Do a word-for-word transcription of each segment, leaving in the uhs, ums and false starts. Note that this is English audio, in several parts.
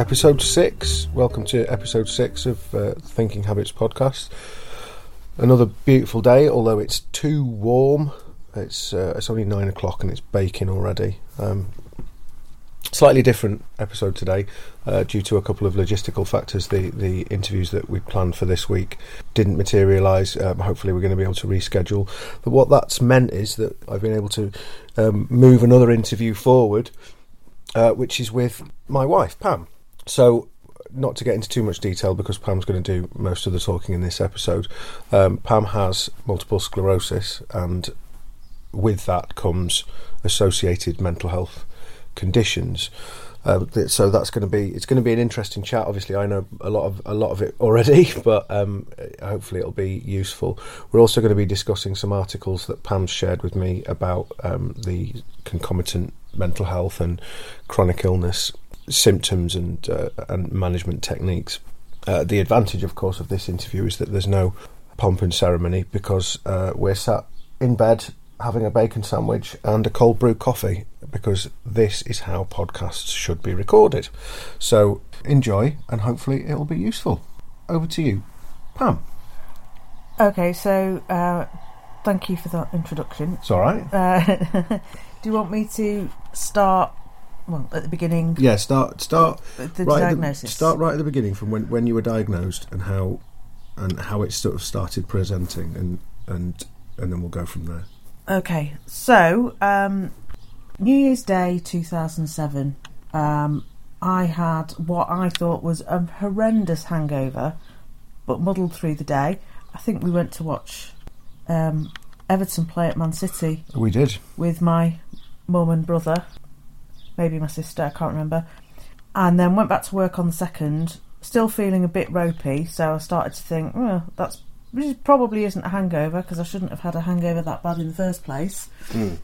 episode six. Welcome to episode six of uh, Thinking Habits podcast. Another beautiful day, although it's too warm. It's uh, it's only nine o'clock and it's baking already. Um, slightly different episode today uh, due to a couple of logistical factors. The the interviews that we planned for this week didn't materialise. Um, hopefully we're going to be able to reschedule. But what that's meant is that I've been able to um, move another interview forward, uh, which is with my wife, Pam. So, not to get into too much detail because Pam's going to do most of the talking in this episode, um, Pam has multiple sclerosis, and with that comes associated mental health conditions. Uh, so that's going to be it's going to be an interesting chat. Obviously, I know a lot of a lot of it already, but um, hopefully it'll be useful. We're also going to be discussing some articles that Pam's shared with me about um, the concomitant mental health and chronic illness symptoms and uh, and management techniques. Uh, the advantage, of course, of this interview is that there's no pomp and ceremony because uh, we're sat in bed having a bacon sandwich and a cold brew coffee, because this is how podcasts should be recorded. So enjoy, and hopefully it'll be useful. Over to you, Pam. Okay, so uh, thank you for that introduction. It's all right. Uh, do you want me to start? Well, at the beginning. Yeah, start start the right diagnosis. At the, start right at the beginning, from when, when you were diagnosed and how and how it sort of started presenting, and and and then we'll go from there. Okay, so um, New Year's Day two thousand seven, um, I had what I thought was a horrendous hangover, but muddled through the day. I think we went to watch um, Everton play at Man City. We did. With my mum and brother. Maybe my sister, I can't remember. And then went back to work on the second, still feeling a bit ropey, so I started to think, oh, that's this probably isn't a hangover, because I shouldn't have had a hangover that bad in the first place. Mm.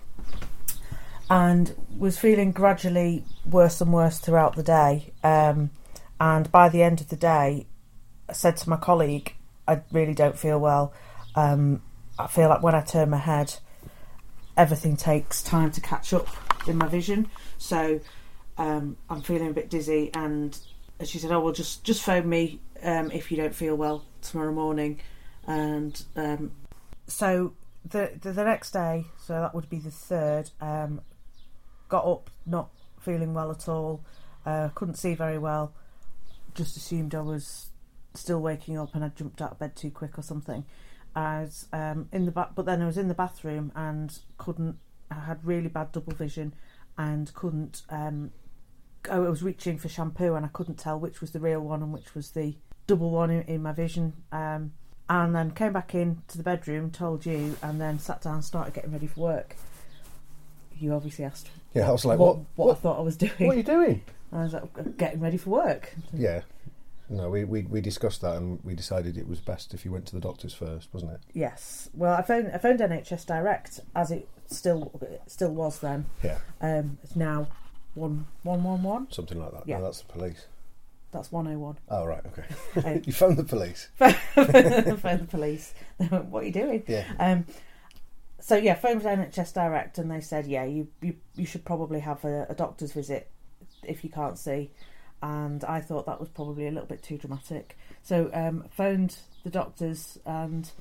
And was feeling gradually worse and worse throughout the day. Um, and by the end of the day, I said to my colleague, I really don't feel well. Um, I feel like when I turn my head, everything takes time to catch up in my vision. So um, I'm feeling a bit dizzy, and she said, oh, well, just, just phone me um, if you don't feel well tomorrow morning. And um, so the, the the next day, so that would be the third, um, got up not feeling well at all, uh, couldn't see very well, just assumed I was still waking up and I jumped out of bed too quick or something. I was um, in the ba- but then I was in the bathroom and couldn't, I had really bad double vision and couldn't, um, I was reaching for shampoo and I couldn't tell which was the real one and which was the double one in, in my vision. Um, and then came back in to the bedroom, told you, and then sat down and started getting ready for work. You obviously asked yeah, I was like, what, what, what, what I thought I was doing. What are you doing? I was like, getting ready for work. Yeah. No, we, we we discussed that and we decided it was best if you went to the doctors first, wasn't it? Yes. Well, I phoned I phoned N H S Direct, as it still it still was then. Yeah. Um, it's now one one one one. Something like that. Yeah. No, that's the police. That's one oh one. Oh right, okay. Um, You phoned the police. phoned the police. They went, what are you doing? Yeah. Um. So yeah, phoned N H S Direct, and they said, yeah, you you, you should probably have a, a doctor's visit if you can't see. And I thought that was probably a little bit too dramatic. So um, phoned the doctors and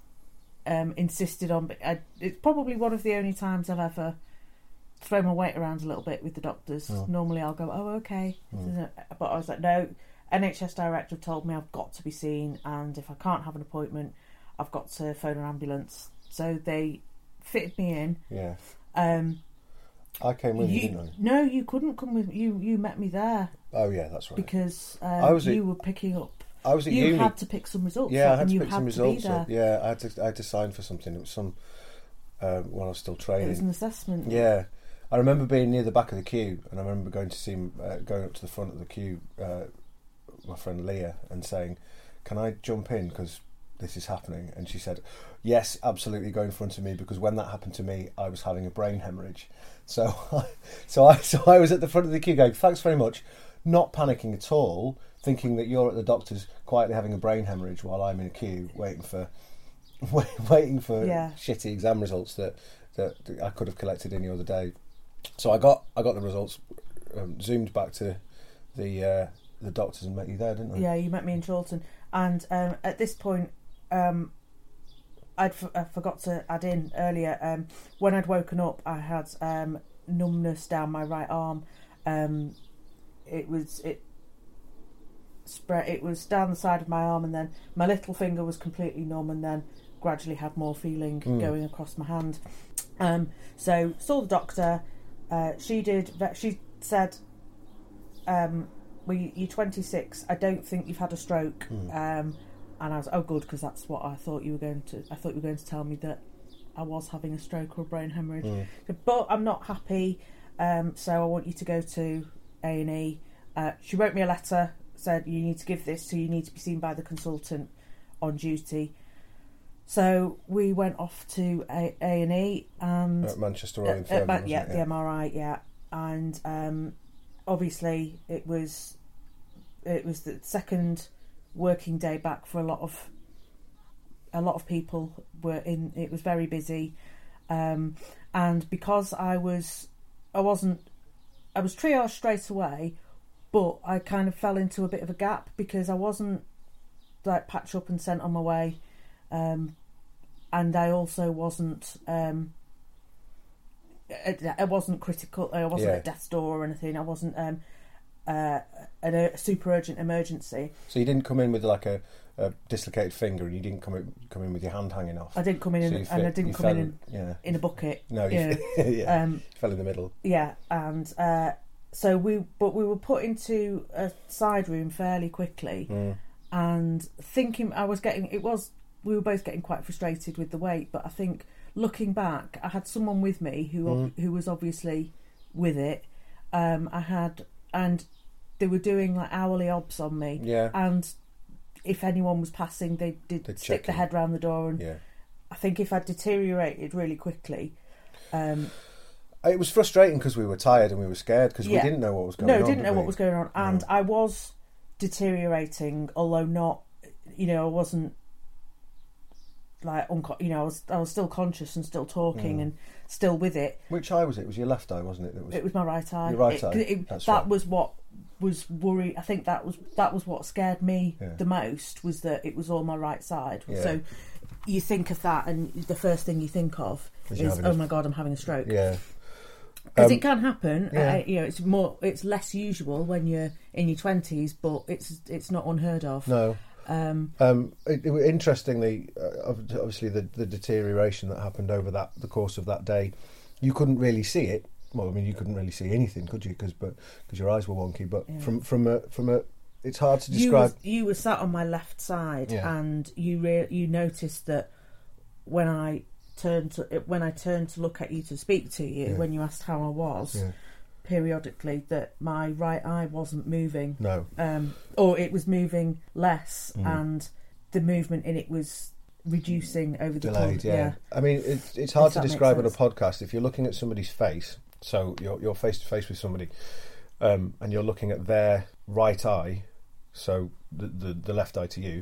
um, insisted on... I, it's probably one of the only times I've ever thrown my weight around a little bit with the doctors. Oh. Normally I'll go, oh, okay. Mm. But I was like, no, N H S Direct have told me I've got to be seen, and if I can't have an appointment, I've got to phone an ambulance. So they fitted me in. Yeah. Um, I came with you, you, didn't I? No, you couldn't come with you. You met me there. Oh yeah, that's right. Because um, I was you at, were picking up. I was at you uni. had to pick some results. Yeah, up I had and to you pick had some to results be there. up. Yeah, I had to. I had to sign for something. It was some uh, when I was still training. It was an assessment. Yeah, I remember being near the back of the queue, and I remember going to see uh, going up to the front of the queue, uh, my friend Leah, and saying, "Can I jump in because this is happening?" And she said, "Yes, absolutely, go in front of me," because when that happened to me, I was having a brain hemorrhage. So, so I, so I was at the front of the queue going, "Thanks very much," not panicking at all, thinking that you're at the doctor's quietly having a brain hemorrhage while I'm in a queue waiting for, waiting for yeah. shitty exam results that, that I could have collected any other day. So I got I got the results, um, zoomed back to the uh, the doctors and met you there, didn't they? Yeah, you met me in Chorlton. And um, at this point, um, I'd f- I forgot to add in earlier, um, when I'd woken up, I had um, numbness down my right arm. Um, it was it spread. It was down the side of my arm, and then my little finger was completely numb, and then gradually had more feeling mm. going across my hand. Um, so saw the doctor. Uh, she did. She said, um, "Well, you're twenty-six. I don't think you've had a stroke." Mm. Um, and I was, oh, good, because that's what I thought you were going to. I thought you were going to tell me that I was having a stroke or a brain hemorrhage. Mm. But I'm not happy. Um, so I want you to go to A and E. Uh, she wrote me a letter, said you need to give this, so you need to be seen by the consultant on duty. So we went off to A and E and at Manchester Royal Infirmary, uh, uh, yeah, it? yeah, the M R I, yeah, and um, obviously it was it was the second working day back for a lot of a lot of people were in. It was very busy, um, and because I was I wasn't I was triaged straight away, but I kind of fell into a bit of a gap because I wasn't like patched up and sent on my way. Um, and I also wasn't um, I, I wasn't critical. I wasn't yeah. at death's door or anything. I wasn't um, uh, a, a super urgent emergency. So you didn't come in with like a, a dislocated finger, and you didn't come in, come in with your hand hanging off. I didn't come in, so in fit, and I didn't come fell, in in, yeah. in a bucket. No, you, you know. yeah, um, you fell in the middle. Yeah, and uh, so we, but we were put into a side room fairly quickly, mm. and thinking I was getting it was. We were both getting quite frustrated with the wait, but I think looking back, I had someone with me who mm. who was obviously with it. Um, I had, and they were doing like hourly obs on me. Yeah. And if anyone was passing, they did They'd stick the head round the door. And yeah. I think if I'd deteriorated really quickly, um, it was frustrating because we were tired and we were scared because yeah. we didn't know what was going no, on. No, didn't know we? what was going on, and no. I was deteriorating, although not. You know, I wasn't. Like unco- you know, I was I was still conscious and still talking mm. and still with it. Which eye was it? It was your left eye, wasn't it? That was it was my right eye. Your right it, eye. It, That's that right. was what was worry. I think that was that was what scared me yeah. the most, was that it was all my right side. Yeah. So you think of that, and the first thing you think of is, is oh a... my god, I'm having a stroke. Yeah. Because um, it can happen. Yeah. Uh, you know, it's more, it's less usual when you're in your twenties, but it's it's not unheard of. No. Um, um, it, it, interestingly, uh, obviously the, the deterioration that happened over that the course of that day, you couldn't really see it. Well, I mean, you couldn't really see anything, could you? Because but because your eyes were wonky. But yeah. from from a from a, it's hard to describe. You, was, you were sat on my left side, yeah. and you re- you noticed that when I turned to when I turned to look at you to speak to you, yeah. when you asked how I was. Yeah. Periodically, that my right eye wasn't moving, no, um, or it was moving less, mm. and the movement in it was reducing over the delayed. time. Yeah. yeah, I mean, it's it's hard if to describe on a podcast if you're looking at somebody's face. So you're you're face to face with somebody, um, and you're looking at their right eye. So the the, the left eye to you.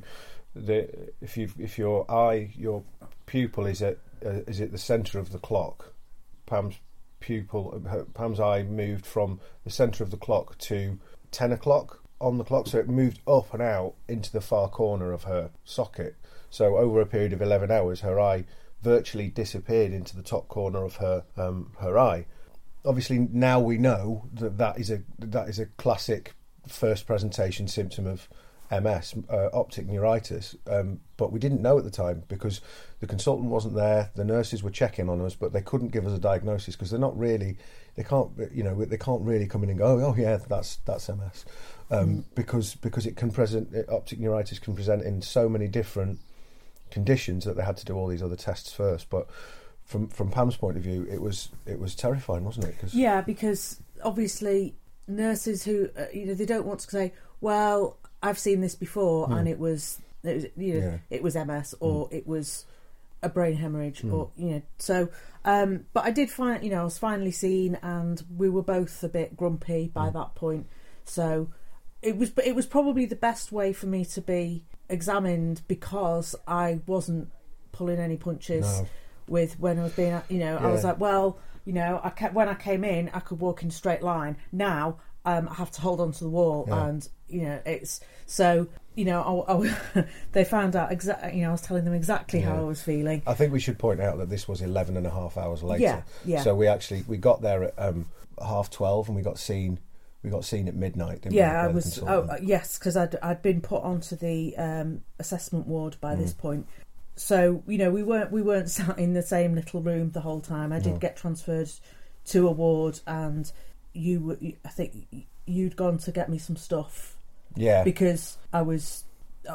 The if you if your eye your pupil is at uh, is at the centre of the clock, Pam's. Pupil, her, Pam's eye moved from the centre of the clock to ten o'clock on the clock, so it moved up and out into the far corner of her socket. So over a period of eleven hours, her eye virtually disappeared into the top corner of her um, her eye. Obviously, now we know that that is a that is a classic first presentation symptom of M S, uh, optic neuritis, um, but we didn't know at the time because the consultant wasn't there. The nurses were checking on us, but they couldn't give us a diagnosis because they're not really, they can't, you know, they can't really come in and go, oh yeah, that's that's M S, um, mm. because because it can present optic neuritis can present in so many different conditions that they had to do all these other tests first. But from from Pam's point of view, it was it was terrifying, wasn't it? Cause yeah, because obviously nurses who uh, you know they don't want to say, well, I've seen this before, mm. and it was, it was, you know, yeah. it was M S, or mm. it was a brain hemorrhage, mm. or you know. So, um, but I did find, you know, I was finally seen, and we were both a bit grumpy by mm. that point. So, it was, it was probably the best way for me to be examined because I wasn't pulling any punches no. with when I was being, you know, yeah. I was like, well, you know, I kept when I came in, I could walk in a straight line. Now um, I have to hold on to the wall, Yeah. and you know it's so you know I, I, they found out exactly. You know, I was telling them exactly Yeah. how I was feeling. I think we should point out that this was eleven and a half hours later. Yeah, yeah. So we actually we got there at um, half twelve, and we got seen we got seen at midnight. Didn't we, Yeah, by I the was. consultant? Oh, yes, because I'd I'd been put onto the um, assessment ward by Mm. this point. So you know we weren't we weren't sat in the same little room the whole time. I did No. get transferred to a ward, and you were. I think you'd gone to get me some stuff Yeah. because I was.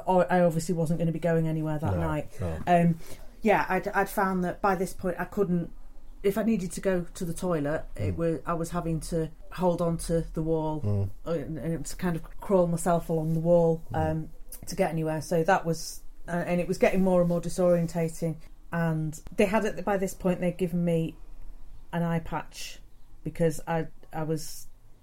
I obviously wasn't going to be going anywhere that No, night. no. Um, yeah, I'd I'd found that by this point I couldn't. If I needed to go to the toilet, it Mm. was I was having to hold on to the wall Mm. and, and to kind of crawl myself along the wall um, to get anywhere. So that was, uh, and it was getting more and more disorientating. And they had it by this point. They'd given me an eye patch because I I was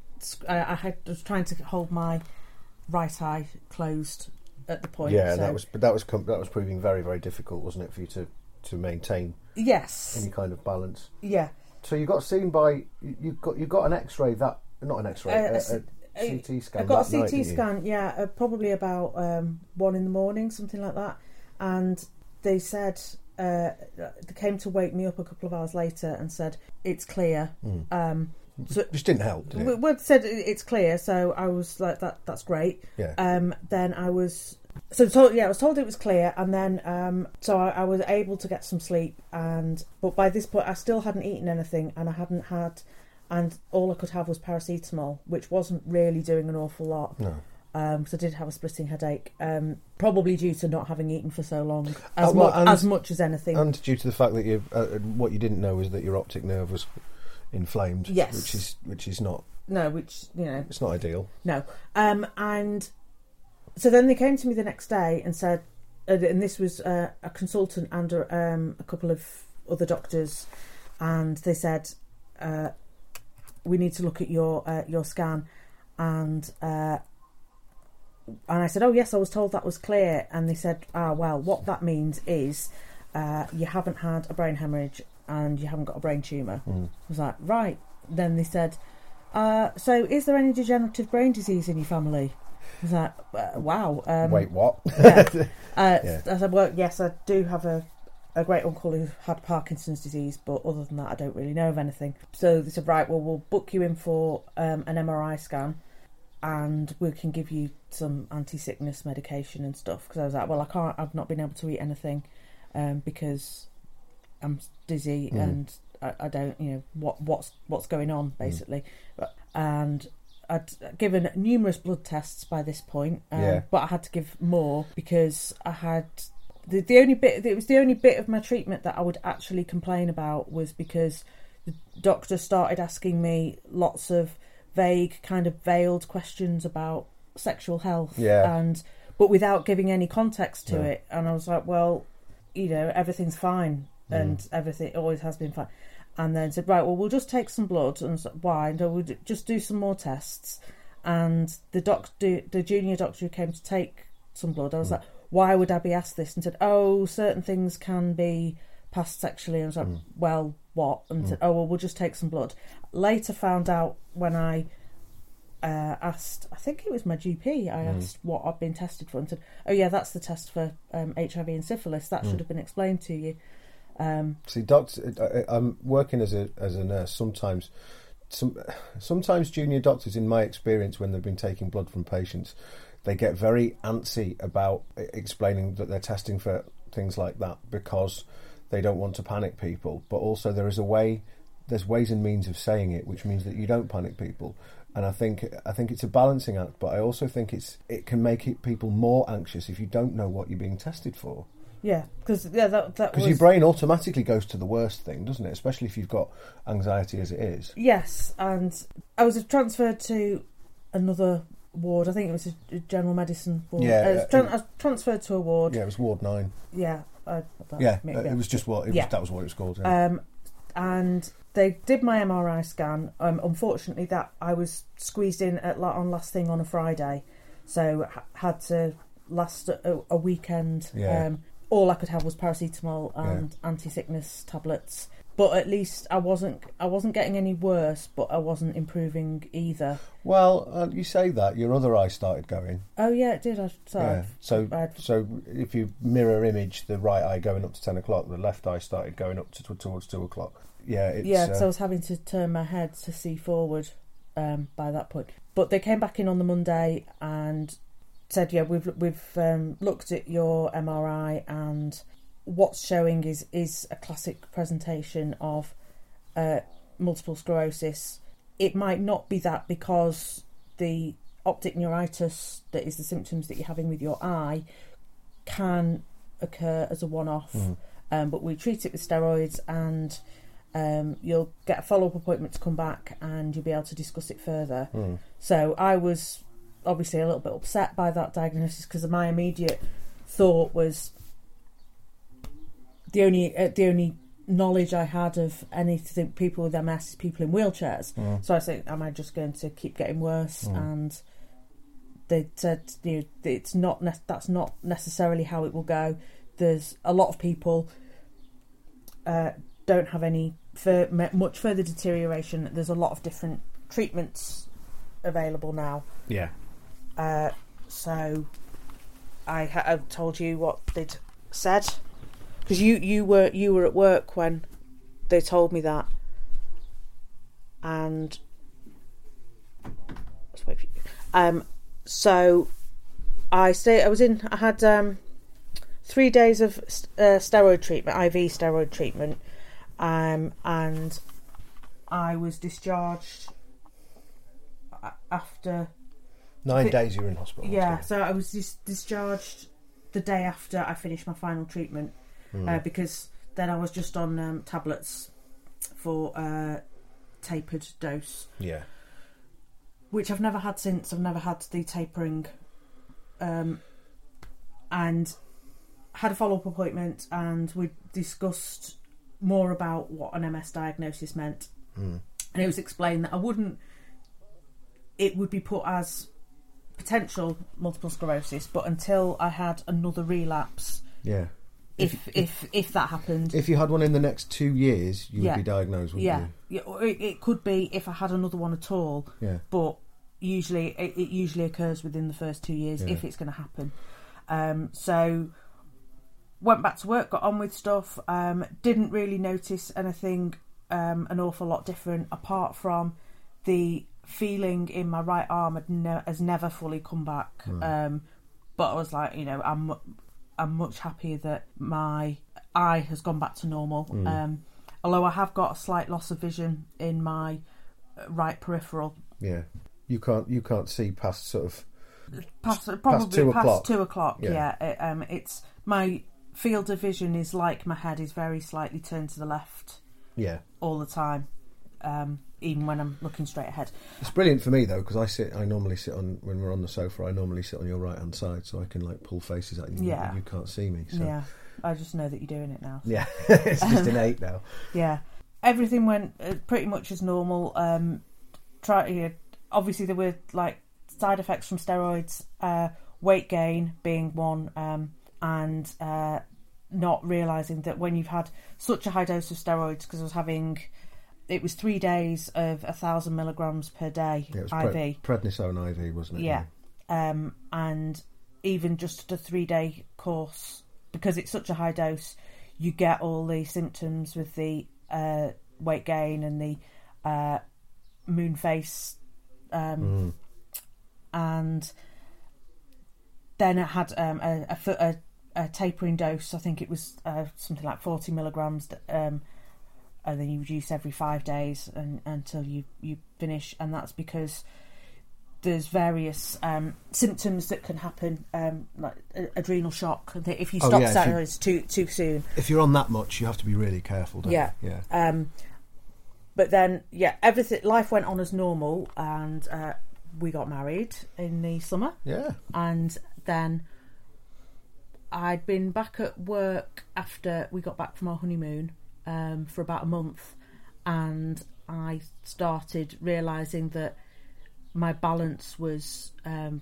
I, I had was trying to hold my right eye closed at the point. Yeah, so. that was but that was com- that was proving very very difficult, wasn't it, for you to, to maintain Yes. any kind of balance. Yeah. So you got seen by you you got you got an X-ray that not an X-ray Uh, a, a s- a C T scan. I got a that night, C T didn't you? scan, yeah, uh, probably about um, one in the morning, something like that. And they said, uh, they came to wake me up a couple of hours later and said, it's clear. Mm. Um, so Which didn't help, did it? we, we said it's clear, so I was like, that. that's great. Yeah. Um, then I was... So told, yeah, I was told it was clear, and then um, so I, I was able to get some sleep. And but by this point, I still hadn't eaten anything, and I hadn't had, and all I could have was paracetamol, which wasn't really doing an awful lot. No. Um, because I did have a splitting headache, um, probably due to not having eaten for so long, as, Uh, well, mu- and- as much as anything. And due to the fact that you, uh, what you didn't know was that your optic nerve was inflamed. Yes. Which is which is not no, which you know, it's not ideal. no. Um, and so then they came to me the next day and said, uh, and this was uh, a consultant and a, um, a couple of other doctors, and they said, uh, we need to look at your uh, your scan, and uh, and I said, oh yes, I was told that was clear, and they said, ah well, what that means is uh, you haven't had a brain hemorrhage and you haven't got a brain tumour. Mm. I was like, right. Then they said, uh, so is there any degenerative brain disease in your family? I was like, uh, wow. Um, Wait, what? Yeah. Uh, Yeah. I said, well, yes, I do have a, a great uncle who had Parkinson's disease, but other than that, I don't really know of anything. So they said, right, well, we'll book you in for um, an M R I scan, and we can give you some anti-sickness medication and stuff. Because I was like, well, I can't, I've not been able to eat anything um, because I'm dizzy Mm. and I, I don't, you know, what what's what's going on basically. But, and I'd given numerous blood tests by this point, um, Yeah. but I had to give more because I had the the only bit. It was the only bit of my treatment that I would actually complain about was because the doctor started asking me lots of vague, kind of veiled questions about sexual health, Yeah. and but without giving any context to No. it. And I was like, well, you know, everything's fine, Mm. and everything always has been fine. And then said, right, well, we'll just take some blood. And I was like, why? And we'll just do some more tests. And the doctor, the junior doctor who came to take some blood, I was Mm. like, why would I be asked this? And said, oh, certain things can be passed sexually. And I was like, Mm. well, what? And Mm. said, oh, well, we'll just take some blood. Later found out when I uh, asked, I think it was my G P, I Mm. asked what I'd been tested for, and said, oh yeah, that's the test for um, H I V and syphilis. That Mm. should have been explained to you. Um, See, doctors, I, I'm working as a as a nurse. Sometimes, some sometimes junior doctors, in my experience, when they've been taking blood from patients, they get very antsy about explaining that they're testing for things like that because they don't want to panic people. But also, there is a way, there's ways and means of saying it, which means that you don't panic people. And I think I think it's a balancing act. But I also think it's it can make it, people more anxious if you don't know what you're being tested for. yeah, because yeah, that that Because was your brain automatically goes to the worst thing, doesn't it? Especially if you've got anxiety as it is. yes, and I was transferred to another ward. I think it was a general medicine ward. Yeah, I was, uh, tran- I was transferred to a ward. Yeah, it was Ward nine. Yeah, I, that, Yeah, maybe, uh, it was just what it was, Yeah. that was what it was called. Yeah. Um, and they did my M R I scan. Um, unfortunately, that I was squeezed in at la- on last thing on a Friday, so ha- had to last a, a weekend. Yeah. Um, all I could have was paracetamol and anti-sickness tablets. but at least I wasn't I wasn't getting any worse, but I wasn't improving either. Well, uh, you say that your other eye started going. Oh yeah, it did. I sorry. Yeah. So, I'd... so if you mirror image the right eye going up to ten o'clock, the left eye started going up to towards two o'clock. Yeah, it's, yeah. Because uh, I was having to turn my head to see forward um, by that point. But they came back in on the Monday and said, yeah, we've we've um, looked at your M R I and what's showing is is a classic presentation of uh, multiple sclerosis. It might not be that because the optic neuritis that is the symptoms that you're having with your eye can occur as a one-off, mm. um, but we treat it with steroids and um, you'll get a follow-up appointment to come back and you'll be able to discuss it further. Mm. So I was obviously a little bit upset by that diagnosis because my immediate thought was the only uh, the only knowledge I had of anything people with M S is people in wheelchairs. Mm. So I said, am I just going to keep getting worse? Mm. And they said, you know, it's not ne- that's not necessarily how it will go. There's a lot of people uh, don't have any fur- much further deterioration. There's a lot of different treatments available now. Yeah. Uh, so I ha- I've told you what they'd said because you, you were you were at work when they told me that, and let's wait for you. Um, so I stay. I was in. I had um, three days of uh, steroid treatment, I V steroid treatment, um, and I was discharged after. Nine days you were in hospital. Yeah, so I was dis- discharged the day after I finished my final treatment mm. uh, because then I was just on um, tablets for a uh, tapered dose. Yeah. Which I've never had since. I've never had the tapering. Um, and had a follow-up appointment and we discussed more about what an M S diagnosis meant. Mm. And it was explained that I wouldn't... It would be put as... potential multiple sclerosis, but until I had another relapse, yeah, if if if, if that happened, if you had one in the next two years, you yeah. would be diagnosed, wouldn't yeah. you? Yeah, or it, it could be if I had another one at all. Yeah, but usually it, it usually occurs within the first two years yeah. if it's going to happen. Um, so went back to work, got on with stuff. Um, didn't really notice anything um, an awful lot different apart from the feeling in my right arm had ne- has never fully come back. Mm. Um, but I was like, you know, I'm I'm much happier that my eye has gone back to normal. Mm. Um, although I have got a slight loss of vision in my right peripheral. Yeah, you can't you can't see past sort of past probably past two past o'clock. Two o'clock. Yeah, yeah. It, um, it's my field of vision is like my head is very slightly turned to the left. Yeah, all the time. Um, even when I'm looking straight ahead. It's brilliant for me though because I sit. I normally sit on when we're on the sofa. I normally sit on your right hand side, so I can like pull faces at you. Yeah, and you can't see me. So. Yeah, I just know that you're doing it now. So. Yeah, it's just innate now. Yeah, everything went uh, pretty much as normal. Um, try. Uh, obviously, there were like side effects from steroids, uh, weight gain being one, um, and uh, not realising that when you've had such a high dose of steroids, because I was having. It was three days of a thousand milligrams per day yeah, it was I V. Pre- prednisone I V, wasn't it? Yeah, yeah. Um, and even just a three-day course, because it's such a high dose, you get all the symptoms with the uh, weight gain and the uh, moon face, um, mm. and then it had um, a, a, a, a tapering dose. I think it was uh, something like forty milligrams. Um, And then you reduce every five days and, until you, you finish. And that's because there's various um, symptoms that can happen, um, like adrenal shock. If you stop oh, yeah, steroids too too soon. If you're on that much, you have to be really careful, don't yeah. you? Yeah. Um, but then, yeah, everything. Life went on as normal, and uh, we got married in the summer. Yeah. And then I'd been back at work after we got back from our honeymoon. Um, for about a month, and I started realising that my balance was um,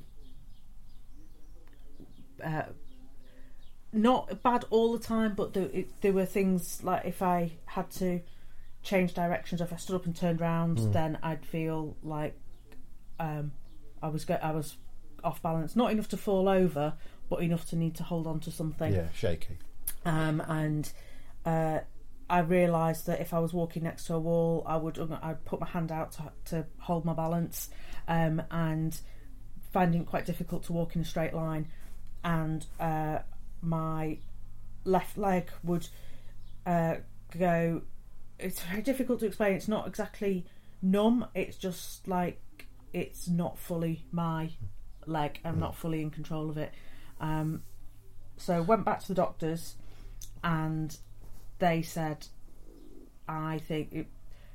uh, not bad all the time, but there, it, there were things like if I had to change directions. If I stood up and turned round, Mm. then I'd feel like um, I was go- I was off balance, not enough to fall over, but enough to need to hold on to something. Yeah, shaky. Um, and uh, I realised that if I was walking next to a wall, I would I'd put my hand out to, to hold my balance, um, and finding it quite difficult to walk in a straight line. And uh, my left leg would uh, go. It's very difficult to explain. It's not exactly numb. It's just like it's not fully my leg. I'm not fully in control of it. Um, so went back to the doctors, and they said, "I think it,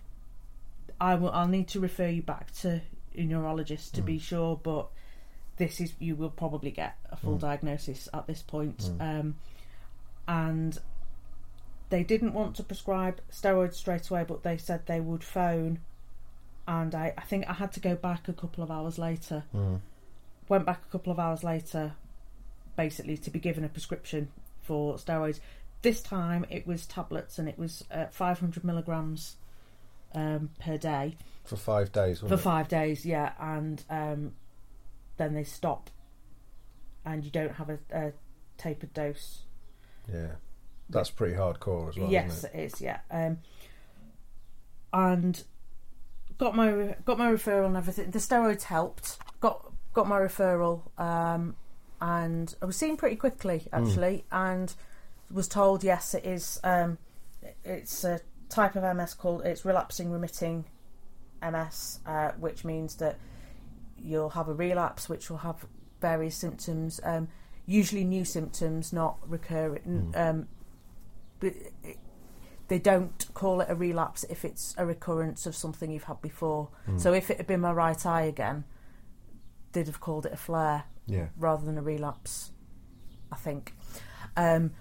I will. I'll need to refer you back to a neurologist to mm. be sure, but this is you will probably get a full mm. diagnosis at this point." Mm. Um, and they didn't want to prescribe steroids straight away, but they said they would phone. And I, I think I had to go back a couple of hours later. Mm. Went back a couple of hours later, basically to be given a prescription for steroids. This time it was tablets, and it was uh, five hundred milligrams um, per day. For five days, wasn't For it? five days, yeah. And um, then they stop, and you don't have a, a tapered dose. Yeah. That's pretty hardcore as well, yes, isn't it? it is, yeah. Um, and got my got my referral and everything. The steroids helped. Got got my referral, um, and I was seen pretty quickly actually, mm. and was told yes, it is. Um, it's a type of M S called it's relapsing remitting M S, uh, which means that you'll have a relapse, which will have various symptoms, um, usually new symptoms, not recurring. Mm. Um, but it, they don't call it a relapse if it's a recurrence of something you've had before. Mm. So if it had been my right eye again, they'd have called it a flare, yeah, rather than a relapse, I think. Um,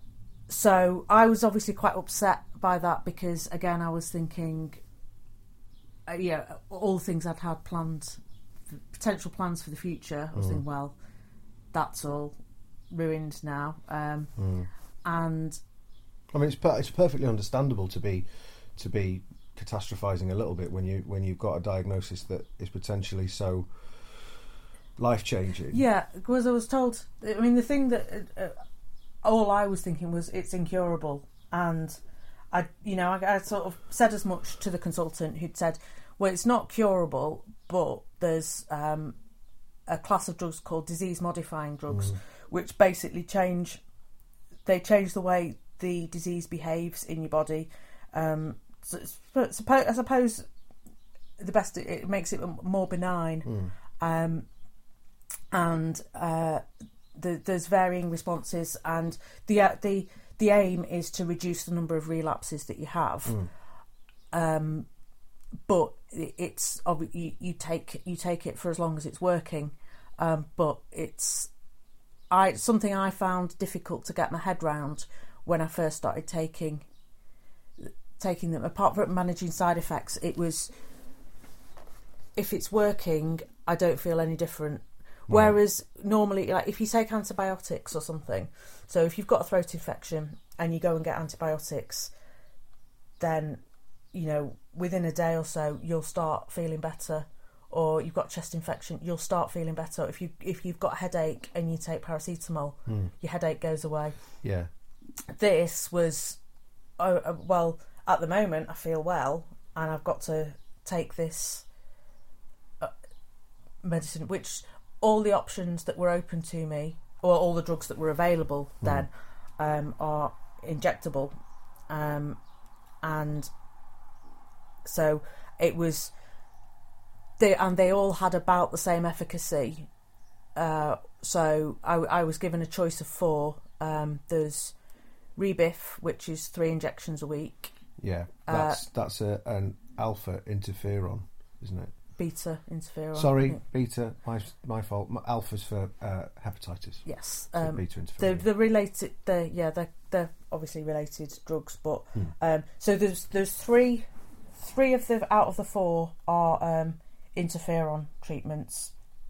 so I was obviously quite upset by that because, again, I was thinking, uh, yeah, all the things I'd had planned, potential plans for the future. I was mm. thinking, well, that's all ruined now. Um, mm. And I mean, it's per- it's perfectly understandable to be to be catastrophizing a little bit when you when you've got a diagnosis that is potentially so life changing. Yeah, because I was told. I mean, the thing that uh, all I was thinking was it's incurable, and I, you know, I, I sort of said as much to the consultant who'd said, "Well, it's not curable, but there's um, a class of drugs called disease modifying drugs, mm. which basically change. They change the way the disease behaves in your body. Um, so, suppose, I suppose the best it makes it more benign, mm. um, and uh, the, there's varying responses, and the uh, the the aim is to reduce the number of relapses that you have. Mm. Um, but it's you, you take you take it for as long as it's working, um, but it's I something I found difficult to get my head round when I first started taking taking them. Apart from managing side effects, it was if it's working, I don't feel any different. Wow. Whereas normally, like if you take antibiotics or something, so if you've got a throat infection and you go and get antibiotics, then you know within a day or so you'll start feeling better. Or you've got chest infection, you'll start feeling better. If you if you've got a headache and you take paracetamol, mm. your headache goes away. Yeah. This was, oh, uh, well, at the moment I feel well, and I've got to take this uh, medicine, which all the options that were open to me, or all the drugs that were available mm. then, um, are injectable, um, and so it was. They, and they all had about the same efficacy. Uh, so I, I was given a choice of four. Um, there's Rebif, which is three injections a week. Yeah, that's uh, that's a, an alpha interferon, isn't it? Beta interferon. Sorry, beta. My my fault. My, alpha's for uh, hepatitis. Yes, so um, beta interferon. The the related. The yeah, they're they're obviously related drugs, but hmm. um, so there's there's three three of the out of the four are. Um, interferon treatments,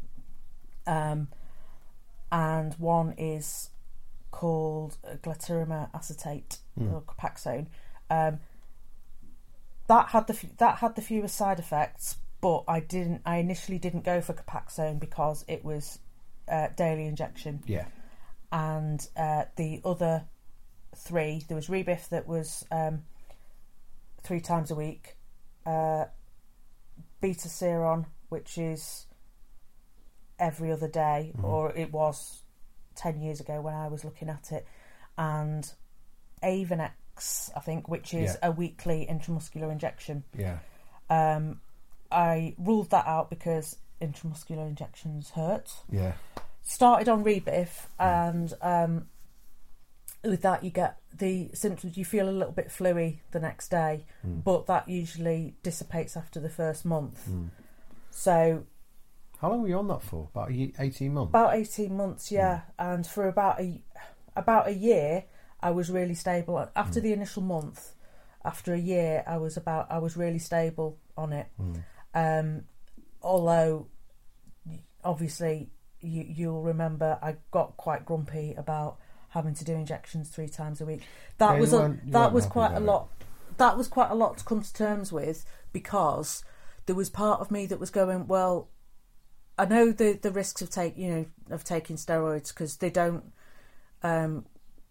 um, and one is called glatiramer acetate mm. or Copaxone. Um, that had the f- that had the fewest side effects, but I didn't. I initially didn't go for Copaxone because it was uh, daily injection. Yeah. And uh, the other three, there was Rebif that was um, three times a week, uh, Beta Seron, which is every other day, mm-hmm. or it was ten years ago when I was looking at it, and Avonex, I think, which is yeah. a weekly intramuscular injection. Yeah. Um, I ruled that out because intramuscular injections hurt. Yeah. Started on Rebif, and um, with that you get the symptoms. You feel a little bit fluey the next day, mm. but that usually dissipates after the first month. Mm. So, how long were you on that for? About eighteen months. About eighteen months, yeah. Mm. And for about a about a year, I was really stable. After mm. the initial month, after a year, I was about I was really stable on it. Mm. Um, although, obviously, you, you'll remember I got quite grumpy about having to do injections three times a week. That yeah, was a, that was quite a lot. It. That was quite a lot to come to terms with, because there was part of me that was going, well, I know the the risks of take you know of taking steroids, because they don't. Um,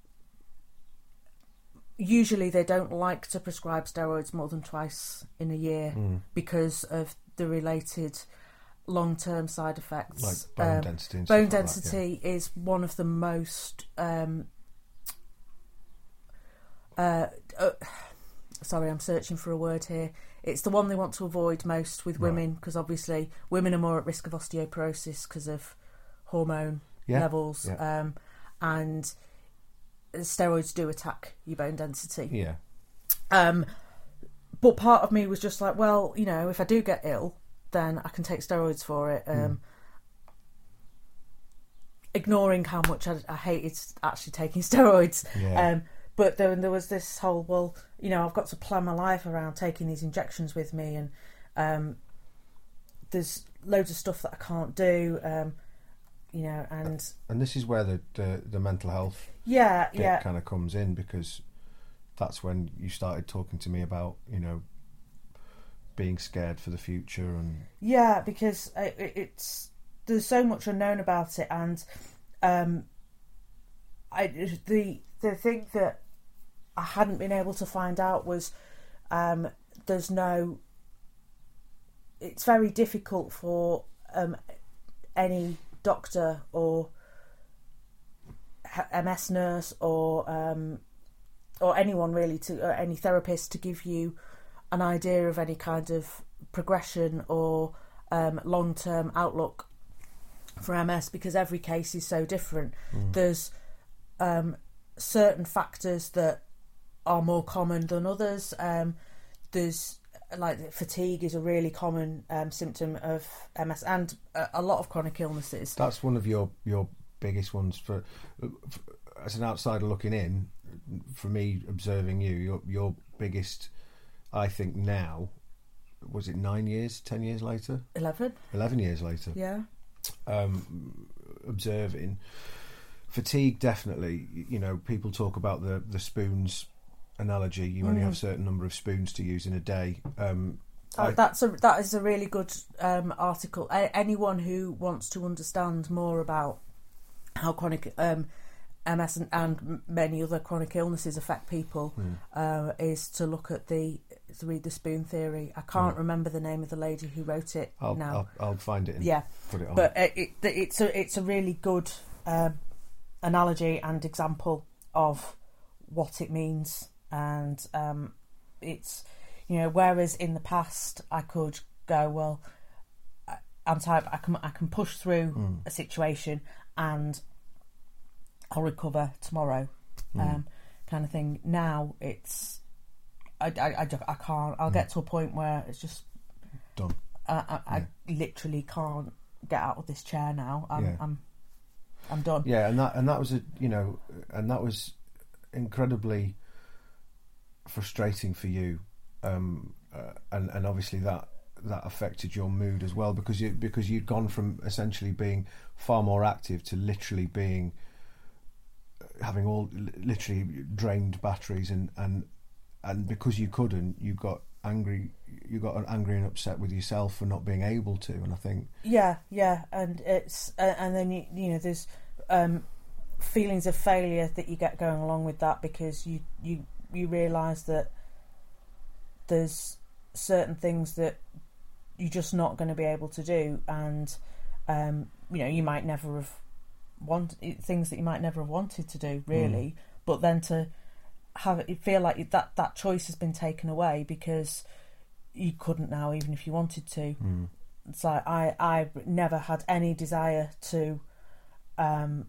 usually, they don't like to prescribe steroids more than twice in a year mm. because of the related long-term side effects. Like bone um, density. And bone stuff density like that, yeah. is one of the most. Um, uh, uh, sorry, I'm searching for a word here. It's the one they want to avoid most with women, because right. obviously women are more at risk of osteoporosis because of hormone yeah. levels, yeah. Um, and steroids do attack your bone density. Yeah. Um, but part of me was just like, well, you know, if I do get ill, then I can take steroids for it. Um, mm. Ignoring how much I, I hated actually taking steroids. Yeah. Um, but then there was this whole, well, you know, I've got to plan my life around taking these injections with me, and um, there's loads of stuff that I can't do, um, you know, and... And this is where the the, the mental health yeah, bit yeah. kind of comes in, because that's when you started talking to me about, you know, being scared for the future. And yeah, because it, it's there's so much unknown about it, and um, I the the thing that I hadn't been able to find out was um, there's no. It's very difficult for um, any doctor or M S nurse or um, or anyone really to or any therapist to give you an idea of any kind of progression or um, long-term outlook for M S, because every case is so different. Mm. There's um, certain factors that are more common than others. Um, there's like fatigue is a really common um, symptom of M S, and a, a lot of chronic illnesses. That's one of your your biggest ones. For, for as an outsider looking in, for me observing you, your your biggest, I think now, was it nine years, ten years later? Eleven. Eleven years later. Yeah. Um, observing fatigue, definitely. You know, people talk about the the spoons analogy. You only mm. have a certain number of spoons to use in a day. Um, oh, I, that's a that is a really good um, article. A- anyone who wants to understand more about how chronic um, M S and, and many other chronic illnesses affect people mm. uh, is to look at the to read the spoon theory. I can't mm. remember the name of the lady who wrote it I'll, now. I'll, I'll find it and yeah. put it on. But it, it, it's a it's a really good um, analogy and example of what it means, and um, it's you know whereas in the past I could go, well, I'm type I can I can push through mm. a situation and I'll recover tomorrow, mm. um, kind of thing. Now it's I, I, I, I can't. I'll mm. get to a point where it's just done. I, I, yeah. I literally can't get out of this chair now. I'm yeah. I'm I'm done. Yeah, and that and that was a you know, and that was incredibly frustrating for you, um, uh, and and obviously that that affected your mood as well, because you because you'd gone from essentially being far more active to literally being having all literally drained batteries, and and and because you couldn't, you got angry. You got angry and upset with yourself for not being able to. And I think yeah, yeah, and it's uh, and then you you know there's um, feelings of failure that you get going along with that, because you you you realise that there's certain things that you're just not going to be able to do, and um, you know you might never have want things that you might never have wanted to do really, mm. but then to have it feel like that that choice has been taken away because you couldn't now, even if you wanted to. Mm. It's like I I never had any desire to um,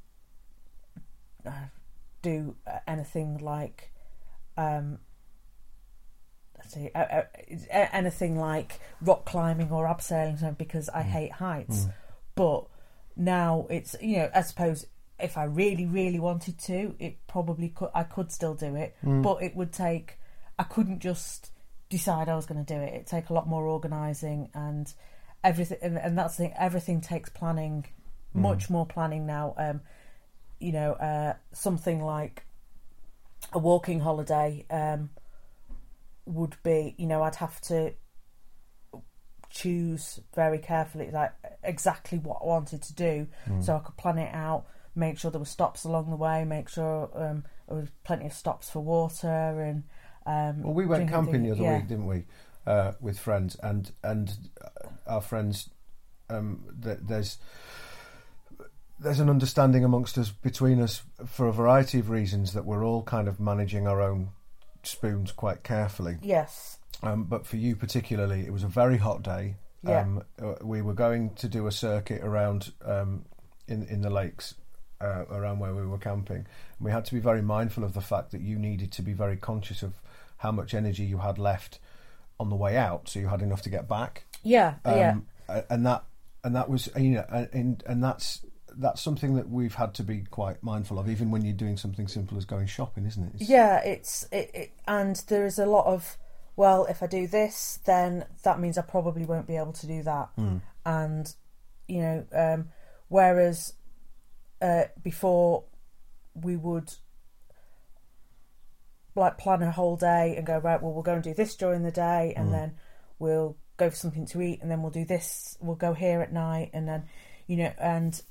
uh, do anything like um, let's see, uh, uh, anything like rock climbing or abseiling, because I mm. hate heights. Mm. But now it's, you know, I suppose if I really, really wanted to, it probably could. I could still do it, mm. but it would take. I couldn't just decide I was going to do it. It'd take a lot more organising and everything, and, and that's the thing. Everything takes planning, mm. much more planning now. Um, you know, uh, something like a walking holiday um, would be. You know, I'd have to choose very carefully, like exactly what I wanted to do, mm. so I could plan it out, make sure there were stops along the way, make sure um, there was plenty of stops for water, and um, well, we went camping the other yeah. week, didn't we, uh, with friends, and and our friends. Um, th- there's there's an understanding amongst us, between us, for a variety of reasons, that we're all kind of managing our own spoons quite carefully. Yes. Um, but for you particularly, it was a very hot day. Yeah. Um, we were going to do a circuit around um, in in the lakes uh, around where we were camping. And we had to be very mindful of the fact that you needed to be very conscious of how much energy you had left on the way out, so you had enough to get back. Yeah, um, yeah. And that and that was, you know, and and that's that's something that we've had to be quite mindful of, even when you're doing something simple as going shopping, isn't it? It's, yeah, it's it, it, and there is a lot of, well, if I do this, then that means I probably won't be able to do that. Mm. And, you know, um, whereas uh, before we would like plan a whole day and go, right, well, we'll go and do this during the day, and mm. then we'll go for something to eat, and then we'll do this, we'll go here at night, and then, you know, and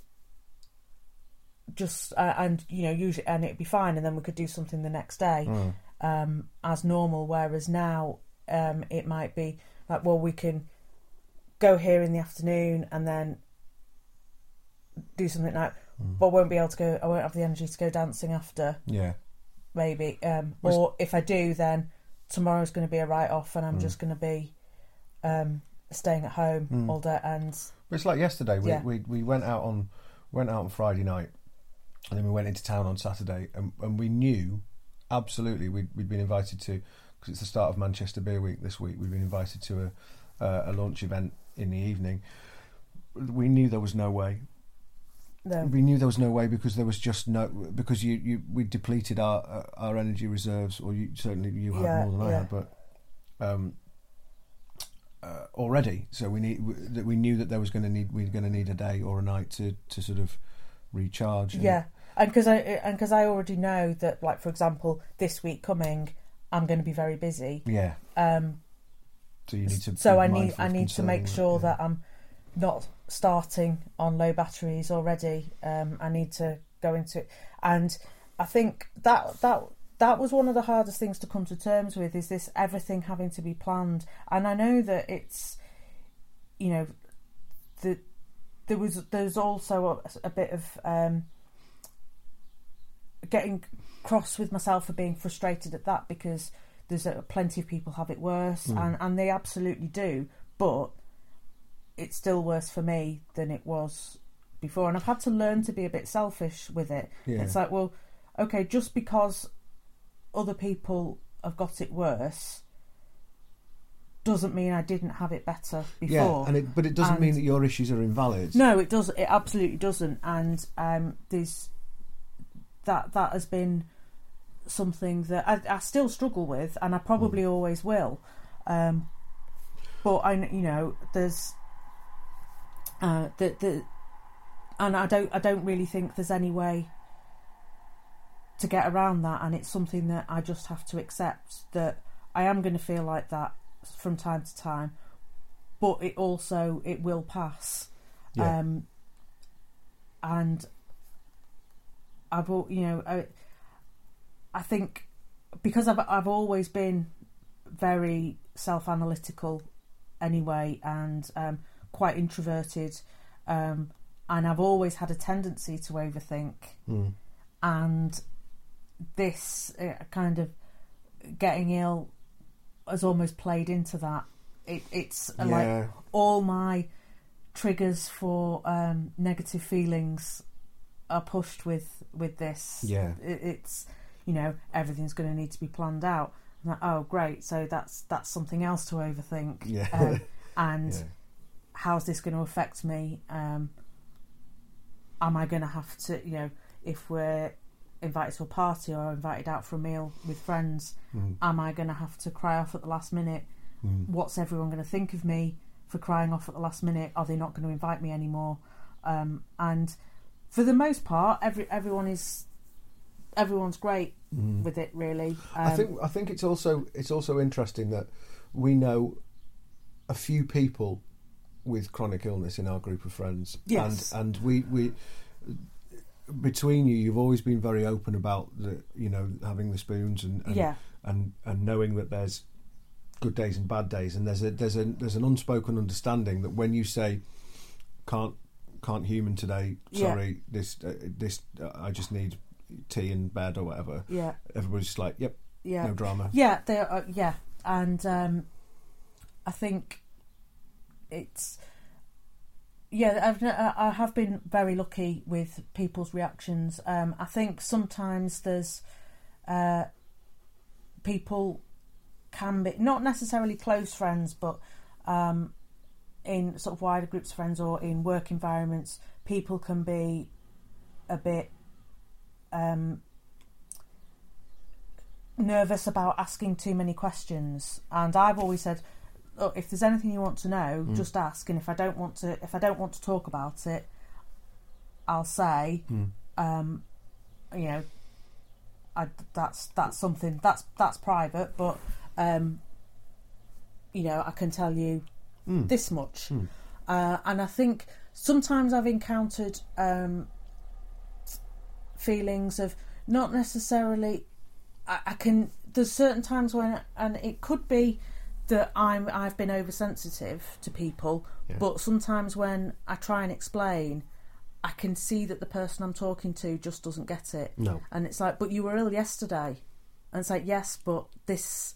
just, uh, and, you know, usually, and it'd be fine, and then we could do something the next day. Mm. Um, as normal, whereas now um, it might be like, well, we can go here in the afternoon and then do something like, mm. but won't be able to go. I won't have the energy to go dancing after. Yeah, maybe. Um, or if I do, then tomorrow's going to be a write off, and I'm mm. just going to be um, staying at home mm. all day. And it's like yesterday. We, yeah. we we went out on went out on Friday night, and then we went into town on Saturday, and, and we knew. Absolutely, we'd, we'd been invited to, because it's the start of Manchester Beer Week this week, we've been invited to a, uh, a launch event in the evening. We knew there was no way. No. We knew there was no way, because there was just no, because you, you we depleted our uh, our energy reserves, or you certainly you had yeah, more than I yeah. had, but um, uh, already. So we need that we knew that there was going to need we were going to need a day or a night to, to sort of recharge. And, yeah. And because I and because I already know that, like, for example, this week coming, I'm going to be very busy. Yeah. Um. So you need to. So I need I need to make sure that, yeah. that I'm not starting on low batteries already. Um. I need to go into it, and I think that that that was one of the hardest things to come to terms with, is this everything having to be planned. And I know that it's, you know, the there was there's also a, a bit of um. getting cross with myself for being frustrated at that, because there's a, plenty of people have it worse, mm. and, and they absolutely do, but it's still worse for me than it was before, and I've had to learn to be a bit selfish with it. Yeah. It's like, well, okay, just because other people have got it worse doesn't mean I didn't have it better before. Yeah, and it, but it doesn't and mean that your issues are invalid. No, it doesn't. It absolutely doesn't. And um, there's that that has been something that I, I still struggle with, and I probably mm. always will. Um, but I, you know, there's uh, the the, and I don't I don't really think there's any way to get around that, and it's something that I just have to accept, that I am going to feel like that from time to time, but it also it will pass. Yeah. Um, and I've al- you know I, I think because I've I've always been very self-analytical anyway, and um, quite introverted, um, and I've always had a tendency to overthink, mm. and this uh, kind of getting ill has almost played into that. It, it's uh, Yeah. like all my triggers for um, negative feelings are pushed with with this. Yeah. It, it's you know everything's going to need to be planned out. I'm like, oh great, so that's that's something else to overthink. Yeah. Um, and Yeah. how's this going to affect me? Um, am I going to have to, you know, if we're invited to a party or invited out for a meal with friends, Mm. am I going to have to cry off at the last minute? Mm. What's everyone going to think of me for crying off at the last minute? Are they not going to invite me anymore? Um, and for the most part, every everyone is everyone's great Mm. with it, really. Um, I think I think it's also it's also interesting that we know a few people with chronic illness in our group of friends. Yes. And and we we between you, you've always been very open about the you know having the spoons and and, Yeah. and and knowing that there's good days and bad days, and there's a there's a there's an unspoken understanding that when you say can't can't human today, Yeah. sorry, this uh, this uh, I just need tea in bed or whatever. Yeah. Everybody's just like, yep, Yeah. no drama. Yeah, they are, yeah, and um, I think it's yeah. I've I have been very lucky with people's reactions. Um, I think sometimes there's uh, people can be not necessarily close friends, but um, in sort of wider groups of friends or in work environments, people can be a bit um, nervous about asking too many questions. And I've always said, look, if there's anything you want to know, Mm. just ask. And if I don't want to, if I don't want to talk about it, I'll say, Mm. um, you know, I, that's that's something that's that's private, but um, you know, I can tell you Mm. this much. Mm. Uh, and I think sometimes I've encountered um, feelings of not necessarily. I, I can. There's certain times when, and it could be that I'm I've been oversensitive to people, Yeah. but sometimes when I try and explain, I can see that the person I'm talking to just doesn't get it. No. And it's like, but you were ill yesterday, and it's like, yes, but this,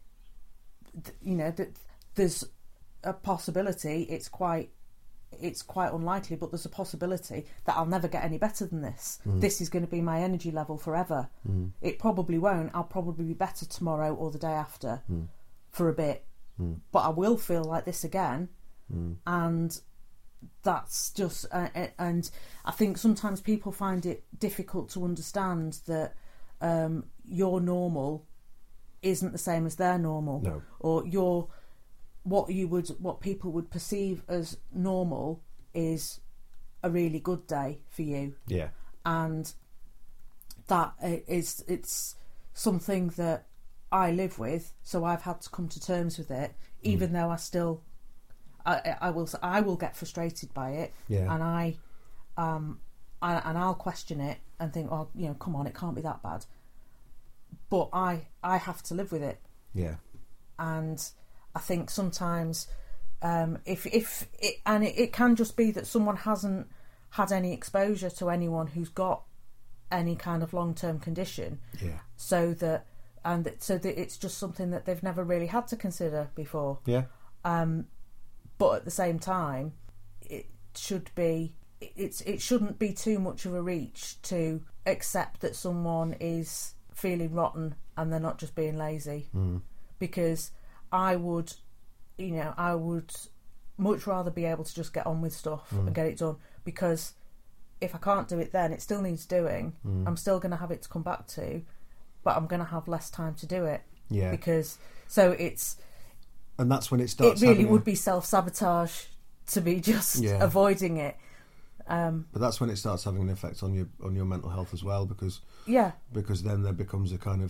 th- you know, that there's a possibility. It's quite, it's quite unlikely, but there's a possibility that I'll never get any better than this. Mm. This is going to be my energy level forever. Mm. It probably won't. I'll probably be better tomorrow or the day after Mm. for a bit, Mm. but I will feel like this again, Mm. and that's just. Uh, uh, and I think sometimes people find it difficult to understand that um, your normal isn't the same as their normal, No. or your what you would what people would perceive as normal is a really good day for you, Yeah. and that is it's something that I live with, so I've had to come to terms with it, even Mm. though I still I, I will I will get frustrated by it, Yeah. and I um I, and I'll question it and think, oh, you know, come on, it can't be that bad, but I I have to live with it. Yeah. And I think sometimes um, if if it, and it, it can just be that someone hasn't had any exposure to anyone who's got any kind of long-term condition, Yeah. so that and that, so that it's just something that they've never really had to consider before. Yeah. Um, but at the same time, it should be it's it shouldn't be too much of a reach to accept that someone is feeling rotten and they're not just being lazy. Mm. Because I would, you know, I would much rather be able to just get on with stuff Mm. and get it done. Because if I can't do it then, it still needs doing. Mm. I'm still going to have it to come back to, but I'm going to have less time to do it. Yeah. Because so it's And that's when it it starts. really having would a, be self-sabotage to be just Yeah. avoiding it. Um, But that's when it starts having an effect on your on your mental health as well, because yeah, because then there becomes a kind of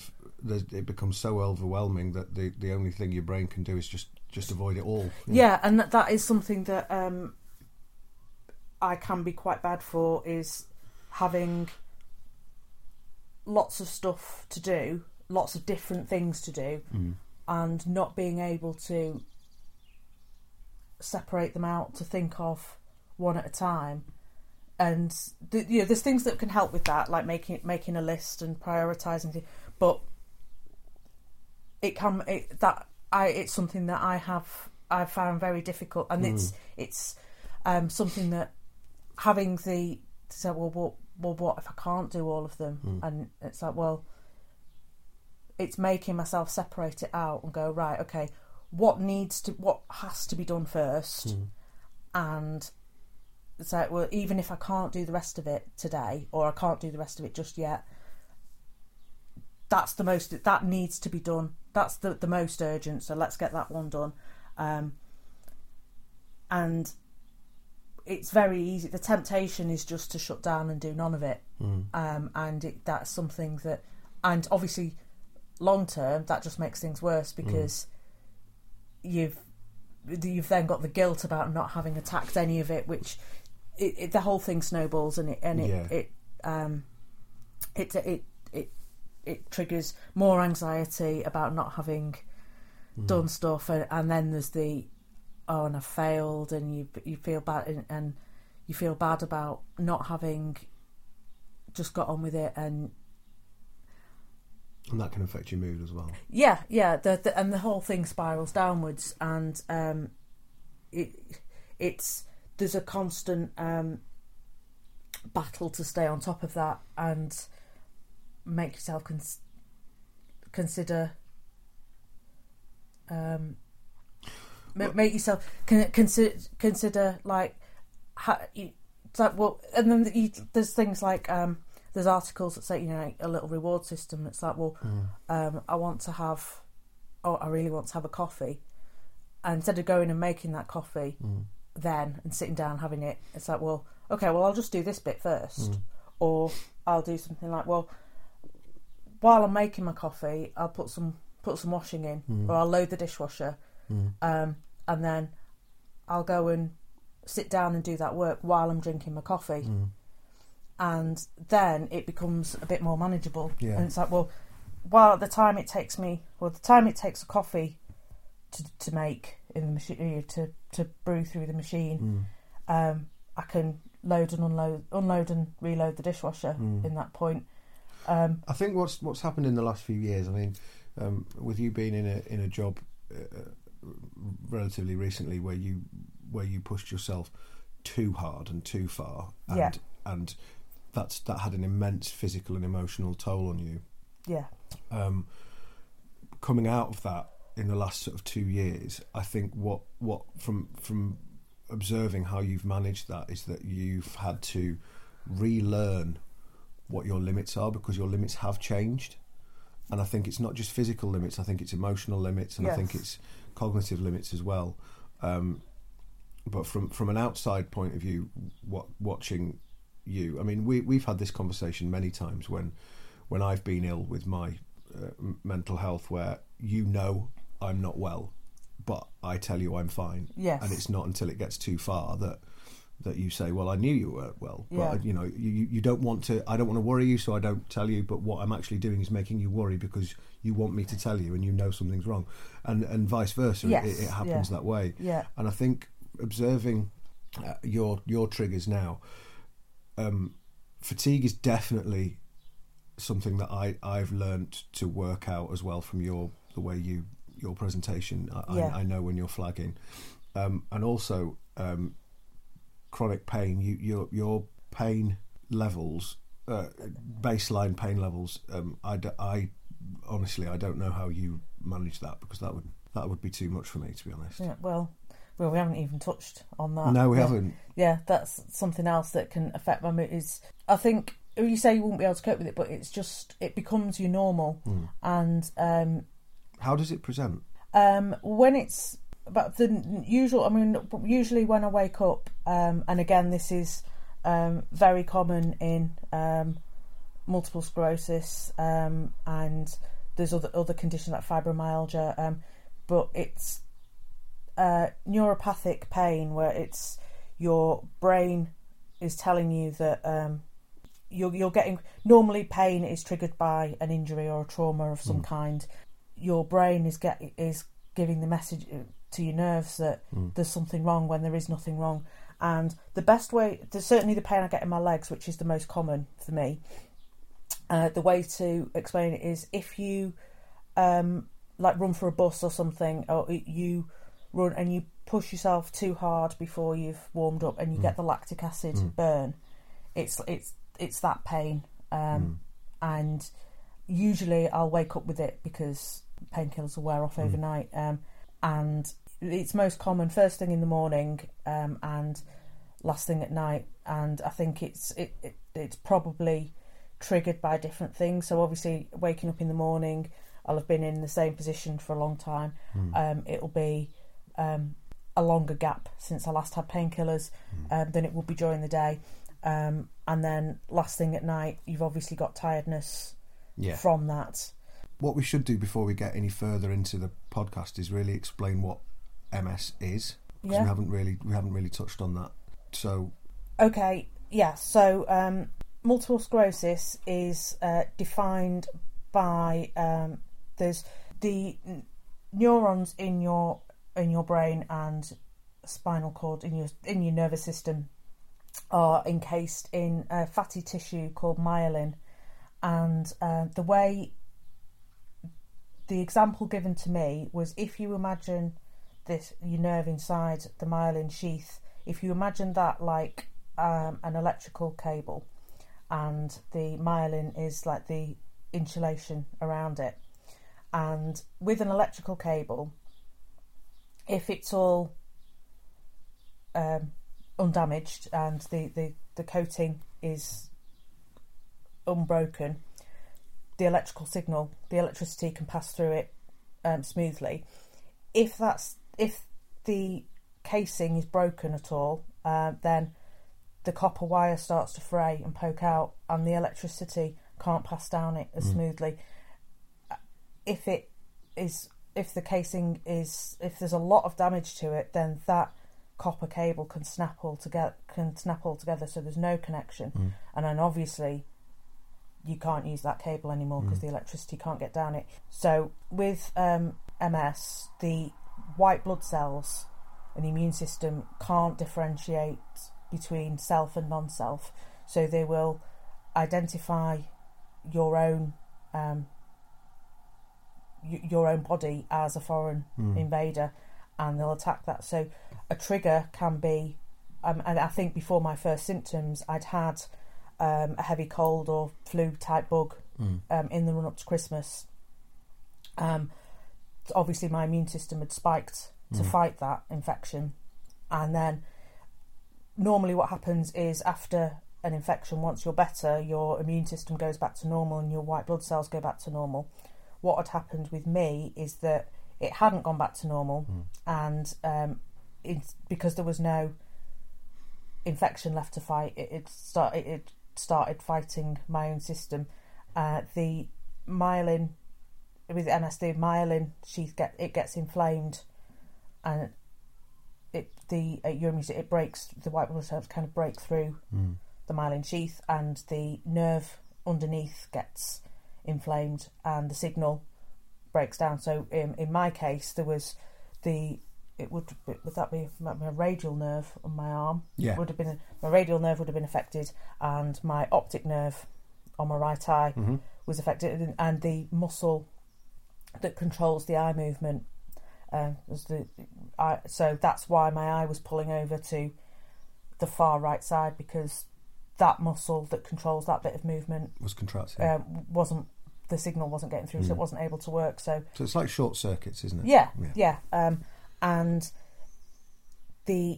there's- it becomes so overwhelming that the, the only thing your brain can do is just, just avoid it all. Yeah, and that, that is something that um, I can be quite bad for, is having lots of stuff to do, lots of different things to do, Mm. and not being able to separate them out to think of one at a time. And the, you know, there's things that can help with that, like making making a list and prioritising things, but it can it, that I it's something that I have I found very difficult, and Mm. it's it's um, something that having the to say, well, what well, what if I can't do all of them? Mm. And it's like, well, it's making myself separate it out and go, right, okay, what needs to what has to be done first, Mm. and it's like, well, even if I can't do the rest of it today, or I can't do the rest of it just yet, that's the most that needs to be done. That's the the most urgent. So let's get that one done. Um, and it's very easy. The temptation is just to shut down and do none of it. Mm. Um, and it, that's something that, and obviously, long term, that just makes things worse, because mm. you've you've then got the guilt about not having attacked any of it, which it, it, the whole thing snowballs, and it and it Yeah. it um it it it it triggers more anxiety about not having Mm. done stuff, and, and then there's the oh, and I failed, and you you feel bad, and, and you feel bad about not having just got on with it, and And that can affect your mood as well. yeah, yeah, the, the, and the whole thing spirals downwards, and um, it it's there's a constant um, battle to stay on top of that and make yourself cons- consider. Um, Well, make yourself con- consider consider like how you, it's like well, and then you, there's things like um, there's articles that say, you know, like a little reward system. It's like, well, Mm. um, I want to have, oh, I really want to have a coffee, and instead of going and making that coffee Mm. then and sitting down having it, it's like, well, okay, well, I'll just do this bit first, Mm. or I'll do something like, well, while I'm making my coffee, I'll put some put some washing in, Mm. or I'll load the dishwasher. Mm. Um, and then I'll go and sit down and do that work while I'm drinking my coffee. Mm. And then it becomes a bit more manageable. Yeah. And it's like, well, while the time it takes me, well, the time it takes a coffee to to make in the machine, to, to brew through the machine, Mm. um, I can load and unload, unload and reload the dishwasher Mm. in that point. Um, I think what's what's happened in the last few years, I mean, um, with you being in a in a job uh, relatively recently where you where you pushed yourself too hard and too far, and Yeah. and that's that had an immense physical and emotional toll on you. yeah, Um, coming out of that in the last sort of two years, I think what what from from observing how you've managed that is that you've had to relearn what your limits are, because your limits have changed. And I think it's not just physical limits, I think it's emotional limits, and Yes. I think it's cognitive limits as well. Um, but from from an outside point of view, what watching you, I mean, we we've had this conversation many times when when I've been ill with my uh, m- mental health, where you know I'm not well, but I tell you I'm fine. Yes. And it's not until it gets too far that that you say, well, I knew you weren't well, but Yeah. you know, you you don't want to. I don't want to worry you, so I don't tell you. But what I'm actually doing is making you worry because you want me to tell you, and you know something's wrong, and and vice versa. Yes, It, it happens yeah. that way. yeah, And I think observing uh, your your triggers now, um, fatigue is definitely something that I I've learnt to work out as well from your the way you your presentation. I, Yeah. I, I know when you're flagging, um, and also um, chronic pain. You your your pain levels, uh, baseline pain levels. Um, I, d- I honestly I don't know how you manage that, because that would that would be too much for me, to be honest. yeah. Well, well, we haven't even touched on that. No, we Yeah. haven't. Yeah, that's something else that can affect my mood. Is I think you say you wouldn't be able to cope with it, but it's just it becomes your normal, Mm. and um, How does it present? um, when it's about the usual. I mean, usually when I wake up, um, and again, this is um, very common in um, multiple sclerosis um, and there's other other conditions like fibromyalgia, um, but it's uh, neuropathic pain where it's your brain is telling you that um, you're you're getting. Normally, pain is triggered by an injury or a trauma of some mm. kind. Your brain is get is giving the message to your nerves that mm. there's something wrong when there is nothing wrong. And the best way, there's certainly the pain I get in my legs, which is the most common for me. Uh, the way to explain it is if you um, like run for a bus or something, or you run and you push yourself too hard before you've warmed up, and you mm. get the lactic acid mm. burn. It's it's it's that pain, um, mm. and usually I'll wake up with it because painkillers will wear off mm. overnight, um, and it's most common first thing in the morning um, and last thing at night. And I think it's it, it it's probably triggered by different things. So obviously waking up in the morning, I'll have been in the same position for a long time. Mm. Um, it'll be um, a longer gap since I last had painkillers mm. um, than it will be during the day. Um, and then last thing at night, you've obviously got tiredness yeah. from that. What we should do before we get any further into the podcast is really explain what M S is, because yeah. we haven't really we haven't really touched on that. So okay, yeah. So um, multiple sclerosis is uh, defined by um, there's the neurons in your in your brain and spinal cord in your in your nervous system are encased in a fatty tissue called myelin, and uh, the way the example given to me was if you imagine this your nerve inside the myelin sheath, if you imagine that like um, an electrical cable, and the myelin is like the insulation around it, and with an electrical cable, if it's all um, undamaged and the, the, the coating is unbroken, the electrical signal, the electricity can pass through it um, smoothly. If that's if the casing is broken at all, uh, then the copper wire starts to fray and poke out, and the electricity can't pass down it as mm. smoothly. If it is, if the casing is, if there's a lot of damage to it, then that copper cable can snap all together. Can snap all together, so there's no connection, mm. and then obviously you can't use that cable anymore because mm. the electricity can't get down it. So with um, M S, the white blood cells and the immune system can't differentiate between self and non-self, so they will identify your own um, y- your own body as a foreign mm. invader, and they'll attack that. So a trigger can be, um, and I think before my first symptoms, I'd had um, a heavy cold or flu type bug mm. um, in the run up to Christmas. Um, obviously, my immune system had spiked to mm. fight that infection, and then normally what happens is after an infection, once you're better, your immune system goes back to normal and your white blood cells go back to normal. What had happened with me is that it hadn't gone back to normal, mm. and um, it's because there was no infection left to fight. It, it started. It started fighting my own system. Uh, the myelin with M S, the myelin sheath get it gets inflamed, and it the uh, your immune it breaks the white blood cells kind of break through mm. the myelin sheath, and the nerve underneath gets inflamed, and the signal breaks down. So in, in my case, there was the it would would that be my, my radial nerve on my arm? Yeah, would have been my radial nerve would have been affected, and my optic nerve on my right eye mm-hmm. was affected, and the muscle that controls the eye movement uh, was the eye. So that's why my eye was pulling over to the far right side, because that muscle that controls that bit of movement was contracting. Um, wasn't the signal wasn't getting through, mm. so it wasn't able to work. So, so it's like short circuits, isn't it? Yeah, yeah. yeah. Um, and the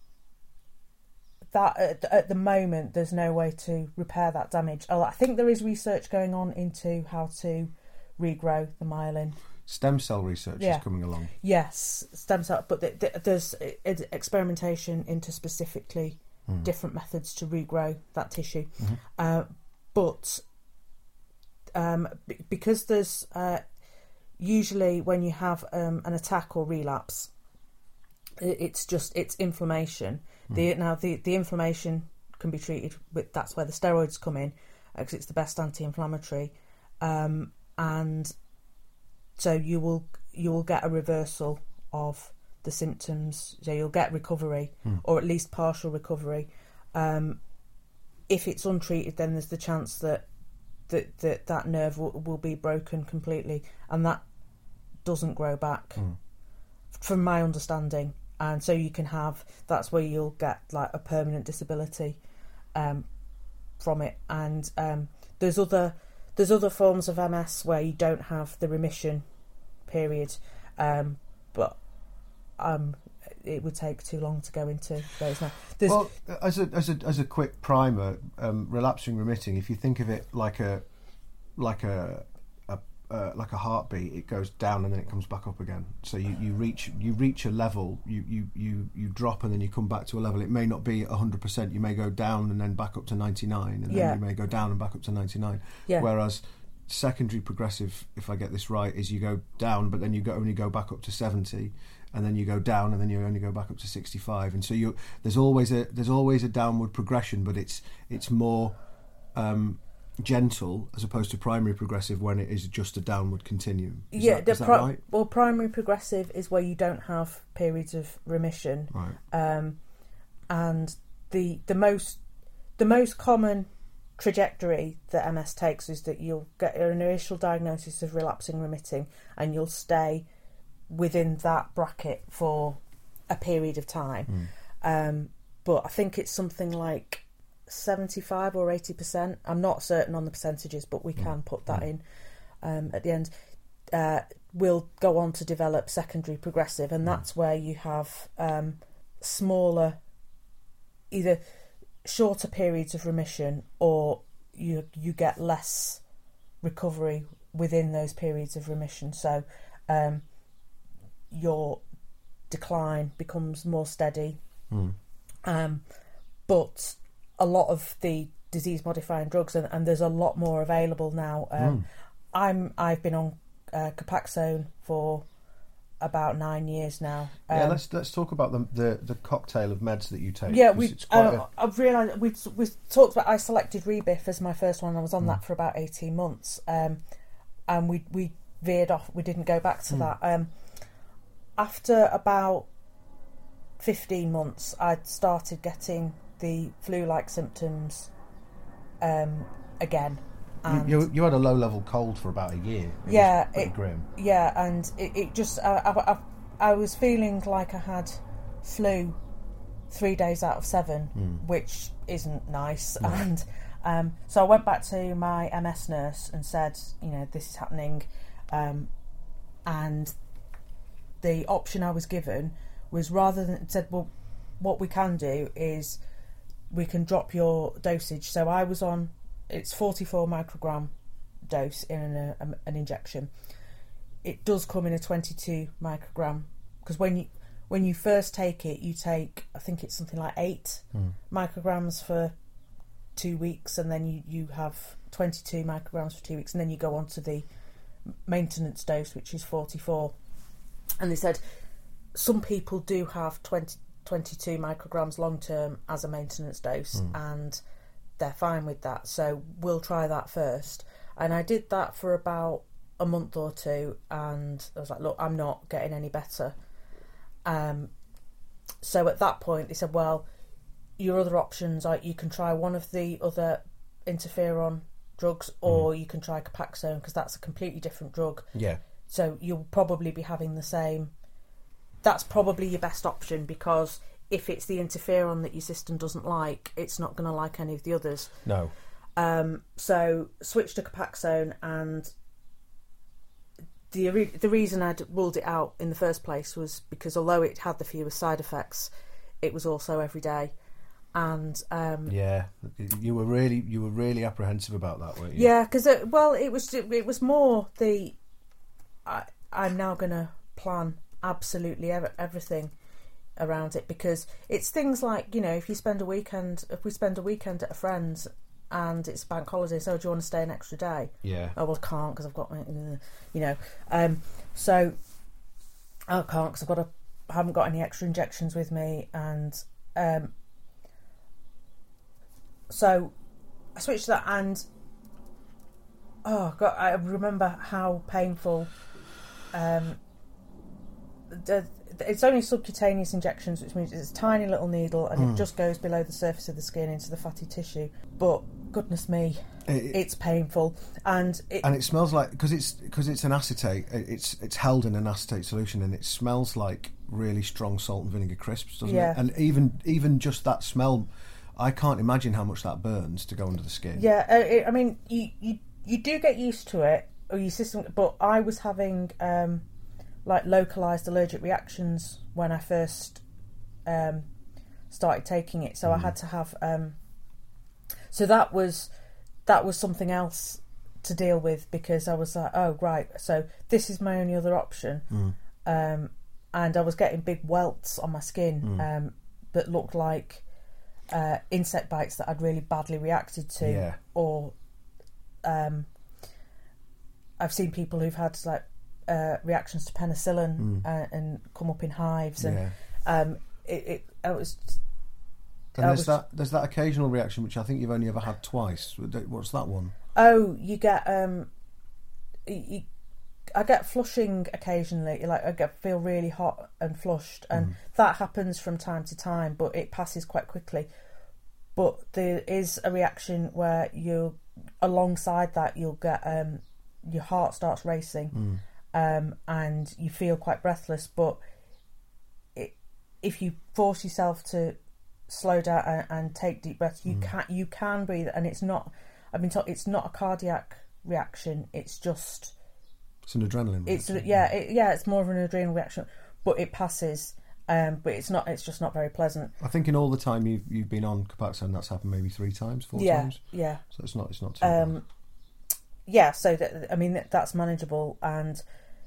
that at, at the moment, there's no way to repair that damage. Oh, I think there is research going on into how to regrow the myelin. Stem cell research yeah. is coming along. Yes, stem cell, but th- th- there's experimentation into specifically mm. different methods to regrow that tissue. Mm-hmm. Uh, but um, b- because there's uh, usually when you have um, an attack or relapse, it's just it's inflammation. Mm. The now the, the inflammation can be treated with, that's where the steroids come in, because it's the best anti-inflammatory, um, and so you will you will get a reversal of the symptoms. So you'll get recovery, mm. or at least partial recovery. Um, if it's untreated, then there's the chance that that that, that nerve will, will be broken completely, and that doesn't grow back, mm. from my understanding. And so you can have, that's where you'll get like a permanent disability um, from it. And um, there's other there's other forms of M S where you don't have the remission period, um, but um, it would take too long to go into those now. There's well, as a as a as a quick primer, um, relapsing remitting. If you think of it like a like a Uh, like a heartbeat, it goes down and then it comes back up again. So you, you reach you reach a level, you, you, you, you drop and then you come back to a level. It may not be one hundred percent. You may go down and then back up to ninety-nine, and then yeah. you may go down and back up to ninety-nine. Yeah. Whereas secondary progressive, if I get this right, is you go down, but then you go, only go back up to seventy, and then you go down and then you only go back up to sixty-five. And so you there's always a there's always a downward progression, but it's it's more Um, gentle as opposed to primary progressive when it is just a downward continuum. Is yeah, that, the is that pri- right? Well, primary progressive is where you don't have periods of remission, right? Um, and the the most the most common trajectory that M S takes is that you'll get an initial diagnosis of relapsing remitting, and you'll stay within that bracket for a period of time. Mm. Um, but I think it's something like seventy-five or eighty percent. I'm not certain on the percentages, but we can put that in um, at the end. Uh, we'll go on to develop secondary progressive, and that's where you have um, smaller, either shorter periods of remission, or you you get less recovery within those periods of remission. So um, your decline becomes more steady, mm. um, but a lot of the disease-modifying drugs, and, and there's a lot more available now. Um, mm. I'm I've been on uh, Copaxone for about nine years now. Um, yeah, let's let's talk about the, the the cocktail of meds that you take. Yeah, we. Uh, a... I've realised we we talked about. I selected Rebif as my first one. I was on mm. that for about eighteen months, um, and we we veered off. We didn't go back to mm. that. Um, after about fifteen months, I'd started getting the flu-like symptoms um, again. And you, you you had a low-level cold for about a year. It yeah, was pretty it, grim. Yeah, and it, it just I, I, I, I was feeling like I had flu three days out of seven, mm. which isn't nice. No. And um, so I went back to my M S nurse and said, you know, this is happening, um, and the option I was given was, rather than said, well, what we can do is we can drop your dosage. So I was on, it's forty-four microgram dose in an, a, an injection. It does come in a twenty-two microgram, because when you when you first take it, you take, I think it's something like eight mm. micrograms for two weeks, and then you, you have twenty-two micrograms for two weeks, and then you go on to the maintenance dose, which is forty-four. And they said some people do have twenty, twenty-two micrograms long term as a maintenance dose, mm. and they're fine with that. So we'll try that first. And I did that for about a month or two, and I was like, look, I'm not getting any better. Um, so at that point, they said, well, your other options are you can try one of the other interferon drugs, or mm. you can try Copaxone, because that's a completely different drug. Yeah. So you'll probably be having the same. That's probably your best option, because if it's the interferon that your system doesn't like, it's not going to like any of the others. No. Um, so switched to Copaxone, and the re- the reason I'd ruled it out in the first place was because although it had the fewest side effects, it was also every day. And um, yeah, you were really you were really apprehensive about that, weren't you? Yeah, because it, well, it was it was more the I, I'm now going to plan absolutely ev- everything around it, because it's things like, you know, if you spend a weekend, if we spend a weekend at a friend's and it's a bank holiday, so do you want to stay an extra day? Yeah. Oh, well, I can't because I've got my, you know. Um, so I can't because I've got a, I haven't got any extra injections with me, and um, so I switched to that, and oh God, I remember how painful. Um, the, it's only subcutaneous injections, which means it's a tiny little needle, and mm. it just goes below the surface of the skin into the fatty tissue. But goodness me, it, it's painful, and it, and it smells like, because it's because it's an acetate. It's it's held in an acetate solution, and it smells like really strong salt and vinegar crisps, doesn't yeah. it? And even even just that smell, I can't imagine how much that burns to go under the skin. Yeah, uh, it, I mean, you, you you do get used to it, or your system. But I was having um, like localized allergic reactions when I first um, started taking it, so mm. I had to have. Um, so that was that was something else to deal with, because I was like, oh right, so this is my only other option, mm. um, and I was getting big welts on my skin mm. um, that looked like uh, insect bites that I'd really badly reacted to, yeah. or um, I've seen people who've had like uh, reactions to penicillin mm. uh, and come up in hives, and yeah. um, it, it I was. And I there's was, that there's that occasional reaction which I think you've only ever had twice. What's that one? Oh, you get um, you, I get flushing occasionally. Like I get feel really hot and flushed, and mm. that happens from time to time, but it passes quite quickly. But there is a reaction where you, alongside that, you'll get um, your heart starts racing, mm. um, and you feel quite breathless. But it, if you force yourself to slow down and, and take deep breaths, you mm. can you can breathe, and it's not. I've been told it's not a cardiac reaction. It's just. It's an adrenaline It's reaction. yeah, it, yeah. It's more of an adrenaline reaction, but it passes. Um, but it's not. It's just not very pleasant. I think in all the time you've you've been on Copaxone, that's happened maybe three times, four yeah, times. Yeah, So it's not it's not too um, bad. Yeah, so that, I mean that, that's manageable, and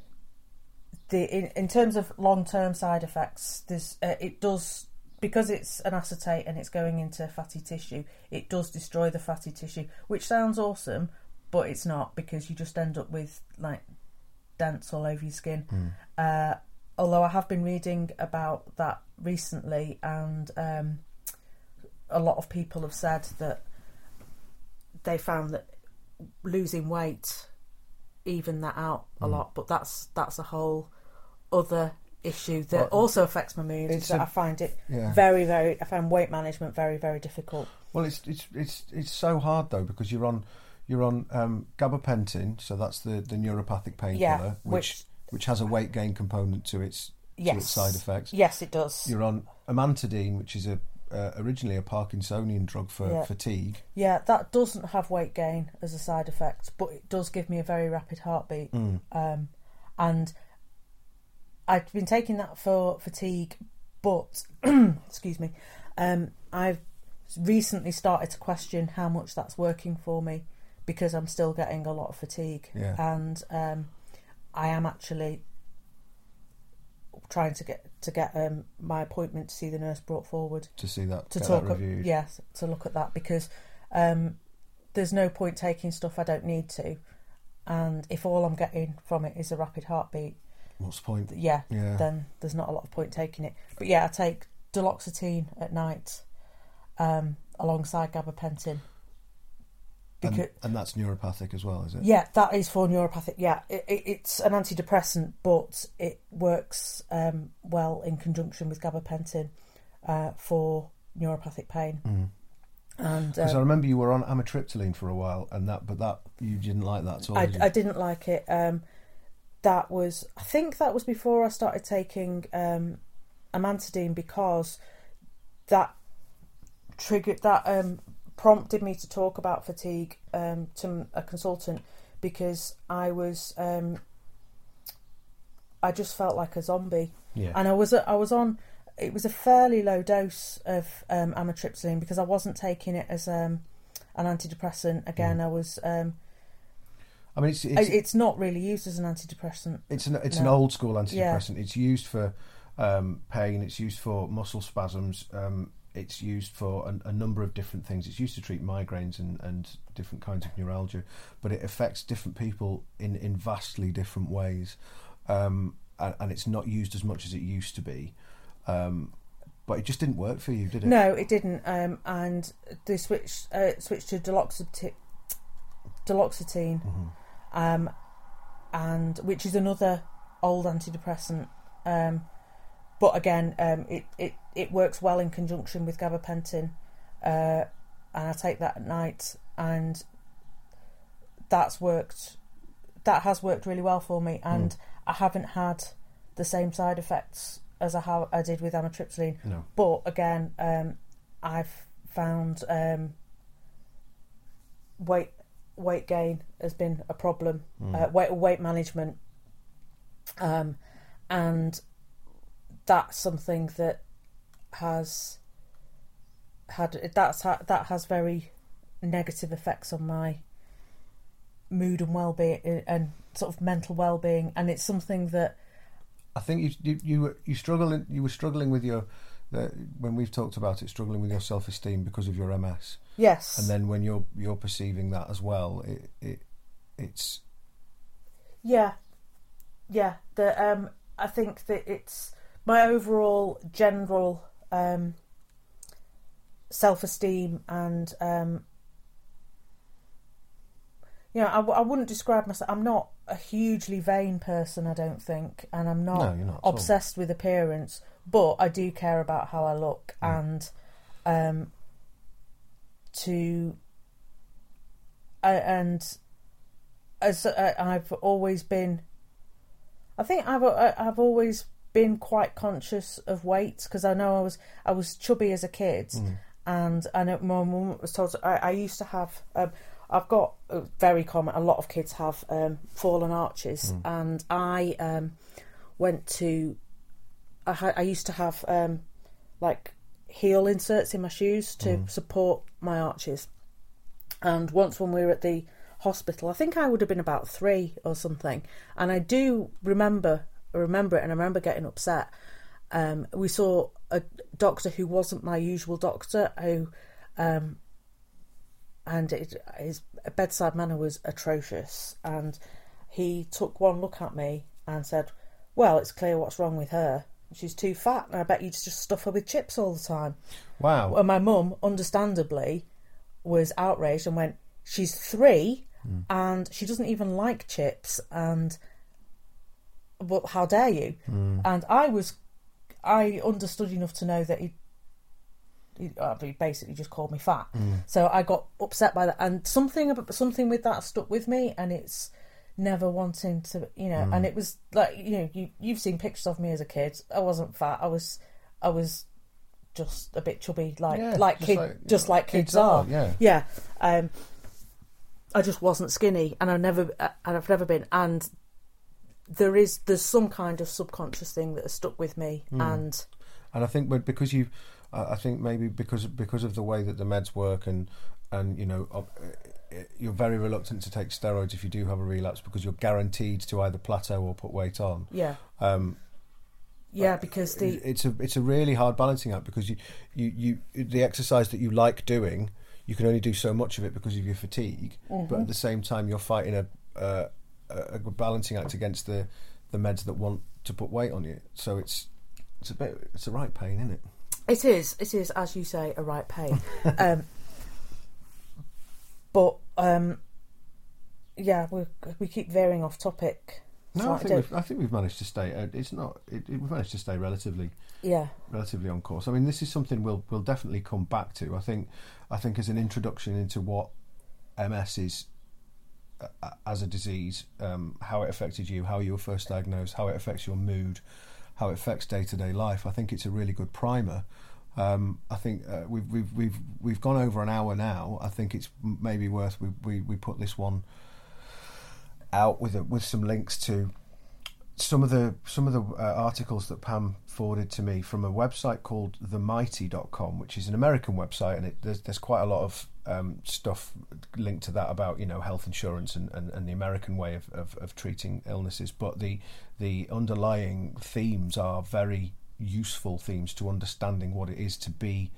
the in, in terms of long term side effects, there's uh, it does. Because it's an acetate and it's going into fatty tissue, it does destroy the fatty tissue, which sounds awesome, but it's not, because you just end up with like dents all over your skin. Mm. Uh, although I have been reading about that recently, and um, a lot of people have said that they found that losing weight evened that out a mm. lot, but that's that's a whole other issue that well, also affects my mood. Is that a, I find it yeah. very, very. I find weight management very, very difficult. Well, it's it's it's it's so hard though, because you're on you're on um, gabapentin, so that's the, the neuropathic painkiller, yeah, which, which which has a weight gain component to its yes. to its side effects. Yes, it does. You're on amantadine, which is a uh, originally a Parkinsonian drug for yeah. fatigue. Yeah, that doesn't have weight gain as a side effect, but it does give me a very rapid heartbeat. Mm. Um, and I've been taking that for fatigue, but excuse me, um, I've recently started to question how much that's working for me, because I'm still getting a lot of fatigue, yeah. and um, I am actually trying to get to get um, my appointment to see the nurse brought forward to see that to get talk that reviewed. Up, yes, to look at that, because um, there's no point taking stuff I don't need to, and if all I'm getting from it is a rapid heartbeat. What's the point? Yeah, yeah, then there's not a lot of point taking it. But yeah, I take duloxetine at night um, alongside gabapentin. Because, and, and that's neuropathic as well, is it? Yeah, that is for neuropathic. Yeah, it, it, it's an antidepressant, but it works um, well in conjunction with gabapentin uh, for neuropathic pain. Mm. And because um, I remember you were on amitriptyline for a while, and that, but that you didn't like that at all. I, did you? I didn't like it. Um, That was, I think that was before I started taking um, amantadine, because that triggered, that um, prompted me to talk about fatigue um, to a consultant, because I was, um, I just felt like a zombie. Yeah. And I was, I was on, it was a fairly low dose of um, amitriptyline, because I wasn't taking it as um, an antidepressant. Again, mm. I was... Um, I mean, it's, it's it's not really used as an antidepressant. It's an it's no. an old school antidepressant. Yeah. It's used for um, pain. It's used for muscle spasms. Um, it's used for a, a number of different things. It's used to treat migraines and, and different kinds of neuralgia, but it affects different people in, in vastly different ways. Um, and, and it's not used as much as it used to be. Um, but it just didn't work for you, did it? No, it didn't. Um, and they switched uh, switched to duloxetine, duloxetine Mm-hmm. um, and which is another old antidepressant. Um, but again, um, it, it, it works well in conjunction with gabapentin, uh, and I take that at night, and that's worked. That has worked really well for me, and mm. I haven't had the same side effects as I, have, I did with amitriptyline. No. But again, um, I've found um, weight weight gain has been a problem, mm. uh, weight weight management, um, and that's something that has had that's that has very negative effects on my mood and well-being and sort of mental well-being, and it's something that I think you you you were, you struggling you were struggling with your uh, when we've talked about it, struggling with your self-esteem because of your M S. Yes. And then when you're you're perceiving that as well, it it it's yeah yeah the um I think that it's my overall general um self-esteem and um you know, I, I wouldn't describe myself. I'm not a hugely vain person, I don't think, and I'm not, no, you're not obsessed with appearance. But I do care about how I look, mm. and um, to uh, and as uh, I've always been, I think I've I've always been quite conscious of weight, because I know I was I was chubby as a kid, mm. and I know my mum was told I, I used to have. Um, I've got a very common. A lot of kids have um, fallen arches, mm. and I um, went to. I, ha- I used to have um, like heel inserts in my shoes to mm. support my arches, and once when we were at the hospital, I think I would have been about three or something, and I do remember remember it, and I remember getting upset. Um, we saw a doctor who wasn't my usual doctor, who. Um, And it, his bedside manner was atrocious. And he took one look at me and said, "Well, it's clear what's wrong with her. She's too fat, and I bet you just stuff her with chips all the time." Wow. And my mum, understandably, was outraged and went, "She's three, mm. and she doesn't even like chips. And well, how dare you?" Mm. And I was, I understood enough to know that he. He basically just called me fat, mm. so I got upset by that, and something about something with that stuck with me, and it's never wanting to, you know. Mm. And it was like, you know, you you've seen pictures of me as a kid. I wasn't fat. I was, I was just a bit chubby, like yeah, like just kid, like, just like kids, kids are. are. Yeah, yeah. Um, I just wasn't skinny, and I never, and I've never been. And there is there's some kind of subconscious thing that has stuck with me, mm. and and I think because you. I think maybe because because of the way that the meds work, and and you know you're very reluctant to take steroids if you do have a relapse, because you're guaranteed to either plateau or put weight on. Yeah. Um, yeah, because the it's a it's a really hard balancing act, because you, you, you the exercise that you like doing, you can only do so much of it because of your fatigue, mm-hmm. but at the same time you're fighting a, a a balancing act against the the meds that want to put weight on you. So it's it's a bit it's a right pain, isn't it? It is, it is, as you say, a right pain. um, but, um, yeah, we we keep veering off topic. No, I think, we've, I think we've managed to stay, uh, it's not, it, it, we've managed to stay relatively yeah, relatively on course. I mean, this is something we'll we'll definitely come back to. I think, I think as an introduction into what M S is uh, as a disease, um, how it affected you, how you were first diagnosed, how it affects your mood, how it affects day-to-day life. I think it's a really good primer. Um, I think uh, we've we've we've we've gone over an hour now. I think it's maybe worth we we, we put this one out with a, with some links to some of the some of the uh, articles that Pam forwarded to me from a website called the mighty dot com, which is an American website, and it, there's there's quite a lot of um, stuff linked to that about, you know, health insurance and, and, and the American way of, of, of treating illnesses. But the the underlying themes are very useful themes to understanding what it is to be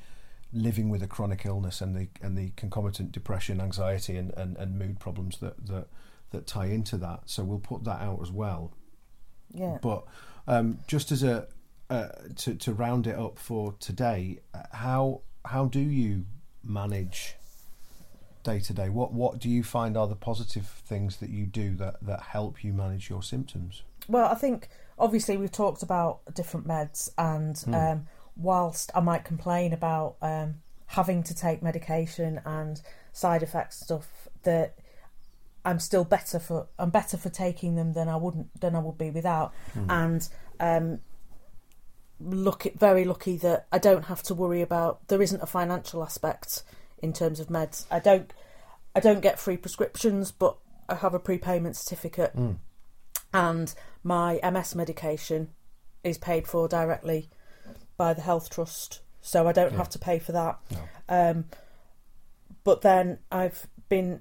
living with a chronic illness and the and the concomitant depression, anxiety, and, and, and mood problems that, that that tie into that. So we'll put that out as well. Yeah. But um, just as a uh, to to round it up for today, how how do you manage day to day? What what do you find are the positive things that you do that, that help you manage your symptoms? Well, I think obviously we've talked about different meds, and mm. um, whilst I might complain about um, having to take medication and side effects stuff, that I'm still better for I'm better for taking them than I wouldn't than I would be without, mm. and um, look very lucky that I don't have to worry about. There isn't a financial aspect in terms of meds. I don't I don't get free prescriptions, but I have a prepayment certificate. Mm. And my M S medication is paid for directly by the Health Trust, so I don't yeah. have to pay for that. No. Um, but then I've been,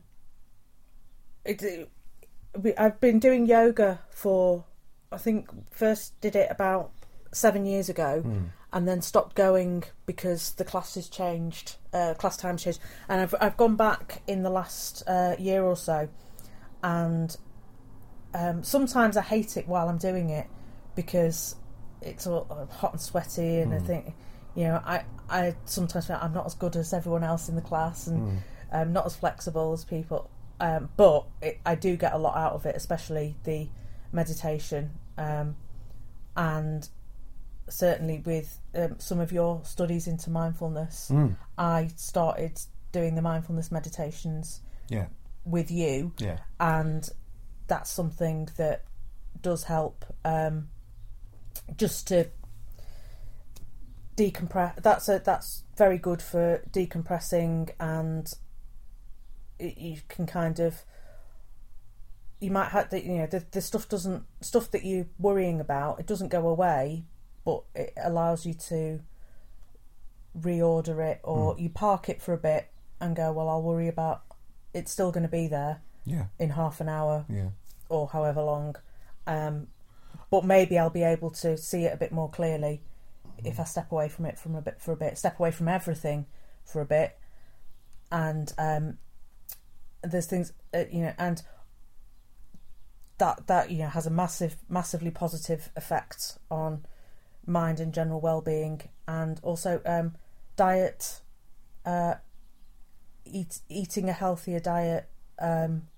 it, it, I've been doing yoga for, I think first did it about seven years ago, mm. and then stopped going because the classes changed, uh, class times changed, and I've I've gone back in the last uh, year or so, and. Um, sometimes I hate it while I'm doing it because it's all hot and sweaty, and mm. I think, you know, I, I sometimes feel I'm not as good as everyone else in the class, and mm. um, not as flexible as people. Um, but it, I do get a lot out of it, especially the meditation, um, and certainly with um, some of your studies into mindfulness, mm. I started doing the mindfulness meditations yeah. with you, yeah. and that's something that does help, um, just to decompress. That's a, that's very good for decompressing, and it, you can kind of, you might have the, you know, the, the stuff doesn't stuff that you're worrying about, it doesn't go away, but it allows you to reorder it, or mm. you park it for a bit and go, well, I'll worry about, it's still going to be there. Yeah. In half an hour, yeah, or however long, um, but maybe I'll be able to see it a bit more clearly if I step away from it from a bit for a bit, step away from everything for a bit, and um, there's things uh, you know, and that that you know has a massive, massively positive effect on mind and general well-being, and also um, diet, uh, eat eating a healthier diet. Um,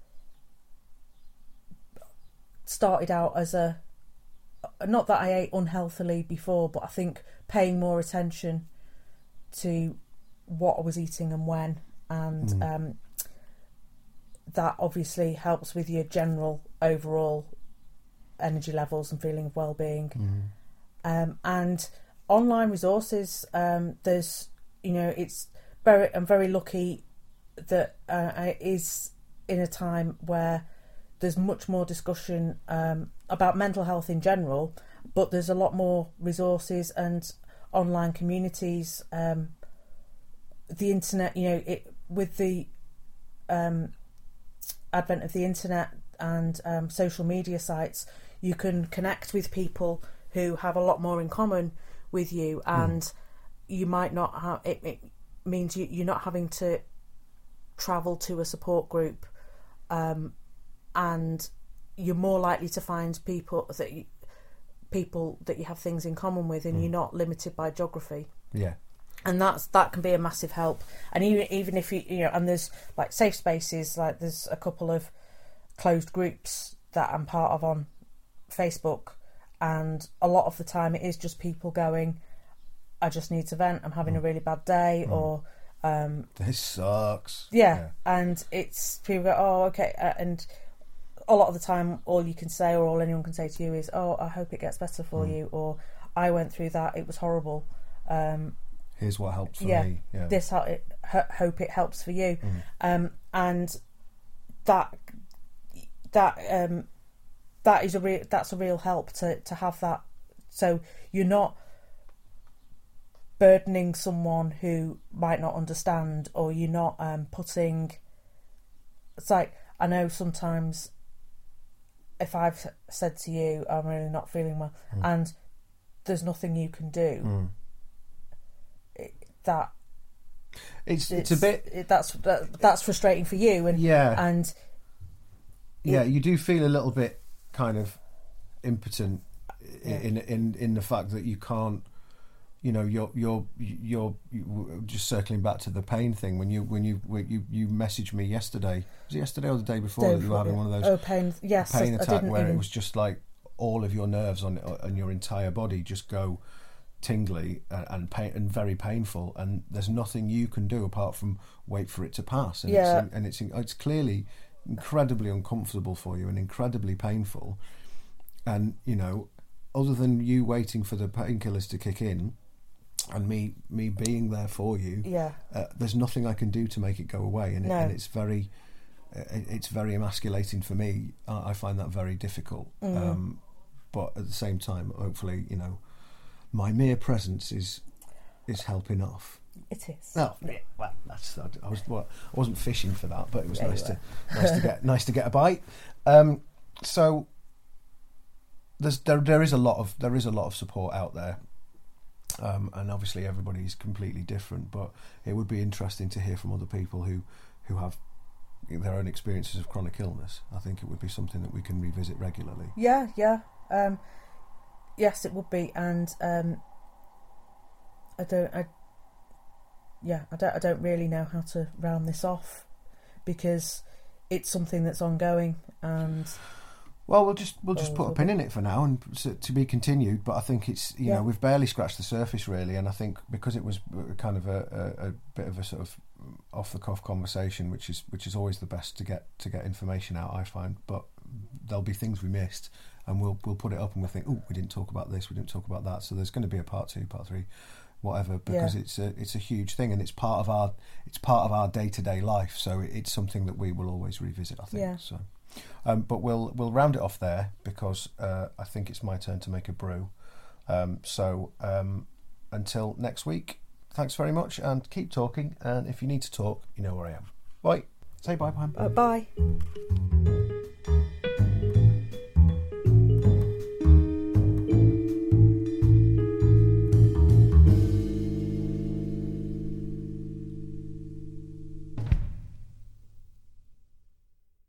started out as a, not that I ate unhealthily before, but I think paying more attention to what I was eating and when, and mm. um, that obviously helps with your general overall energy levels and feeling of well-being. Mm. Um, and online resources, um, there's, you know, it's very, I'm very lucky that uh, it is in a time where there's much more discussion um, about mental health in general, but there's a lot more resources and online communities. Um, the internet, you know, it, with the um, advent of the internet and um, social media sites, you can connect with people who have a lot more in common with you, and mm. you might not have, it, it means you, you're not having to travel to a support group, um, and you're more likely to find people that you, people that you have things in common with, and mm. you're not limited by geography. Yeah, and that's that can be a massive help. And even even if you you know, and there's like safe spaces, like there's a couple of closed groups that I'm part of on Facebook, and a lot of the time it is just people going, I just need to vent, I'm having mm. a really bad day, mm. or um, this sucks. Yeah, yeah, and it's people go, oh, okay, uh, and a lot of the time, all you can say, or all anyone can say to you, is, oh, I hope it gets better for mm. you, or I went through that, it was horrible. Um, Here's what helps for yeah, me. Yeah, this ho- it, ho- hope it helps for you, mm. um, and that that um, that is a real that's a real help to to have that. So you're not burdening someone who might not understand, or you're not um, putting. It's like, I know sometimes if I've said to you, I'm really not feeling well, mm. and there's nothing you can do, mm. it, that it's, it's it's a bit it, that's that, that's frustrating for you, and yeah, and yeah, you do feel a little bit kind of impotent yeah. in in in the fact that you can't. You know, you're you're you're just circling back to the pain thing. When you when you when you you messaged me yesterday, was it yesterday or the day before, day that you were having yeah. one of those oh pain yes pain I, attack I where even... it was just like all of your nerves on on your entire body just go tingly and, and pain and very painful, and there's nothing you can do apart from wait for it to pass. And yeah. it's, and it's it's clearly incredibly uncomfortable for you and incredibly painful. And you know, other than you waiting for the painkillers to kick in. And me, me being there for you. Yeah. Uh, there's nothing I can do to make it go away, and, no. it, and it's very, uh, it's very emasculating for me. I, I find that very difficult. Mm. Um, but at the same time, hopefully, you know, my mere presence is is helping off. It is. Oh, yeah, well, that's I was well, I wasn't fishing for that, but it was yeah, nice to nice to get nice to get a bite. Um, so there's there there is a lot of there is a lot of support out there. Um, and obviously everybody's completely different, but it would be interesting to hear from other people who, who have their own experiences of chronic illness. I think it would be something that we can revisit regularly. Yeah, yeah. Um, yes, it would be, and um, I don't, I, yeah, I don't, I don't really know how to round this off because it's something that's ongoing and. Well, we'll just we'll just oh, put a pin in it for now, and to, to be continued. But I think it's you yeah. know we've barely scratched the surface really, and I think because it was kind of a, a, a bit of a sort of off the cuff conversation, which is which is always the best to get to get information out, I find. But there'll be things we missed, and we'll we'll put it up and we'll think, oh, we didn't talk about this, we didn't talk about that. So there's going to be a part two, part three, whatever, because yeah. it's a it's a huge thing, and it's part of our it's part of our day to day life. So it's something that we will always revisit, I think. Yeah. So. Um, but we'll we'll round it off there because uh, I think it's my turn to make a brew. Um, so um, until next week, thanks very much and keep talking. And if you need to talk, you know where I am. Bye. Say bye, bye. Uh, bye.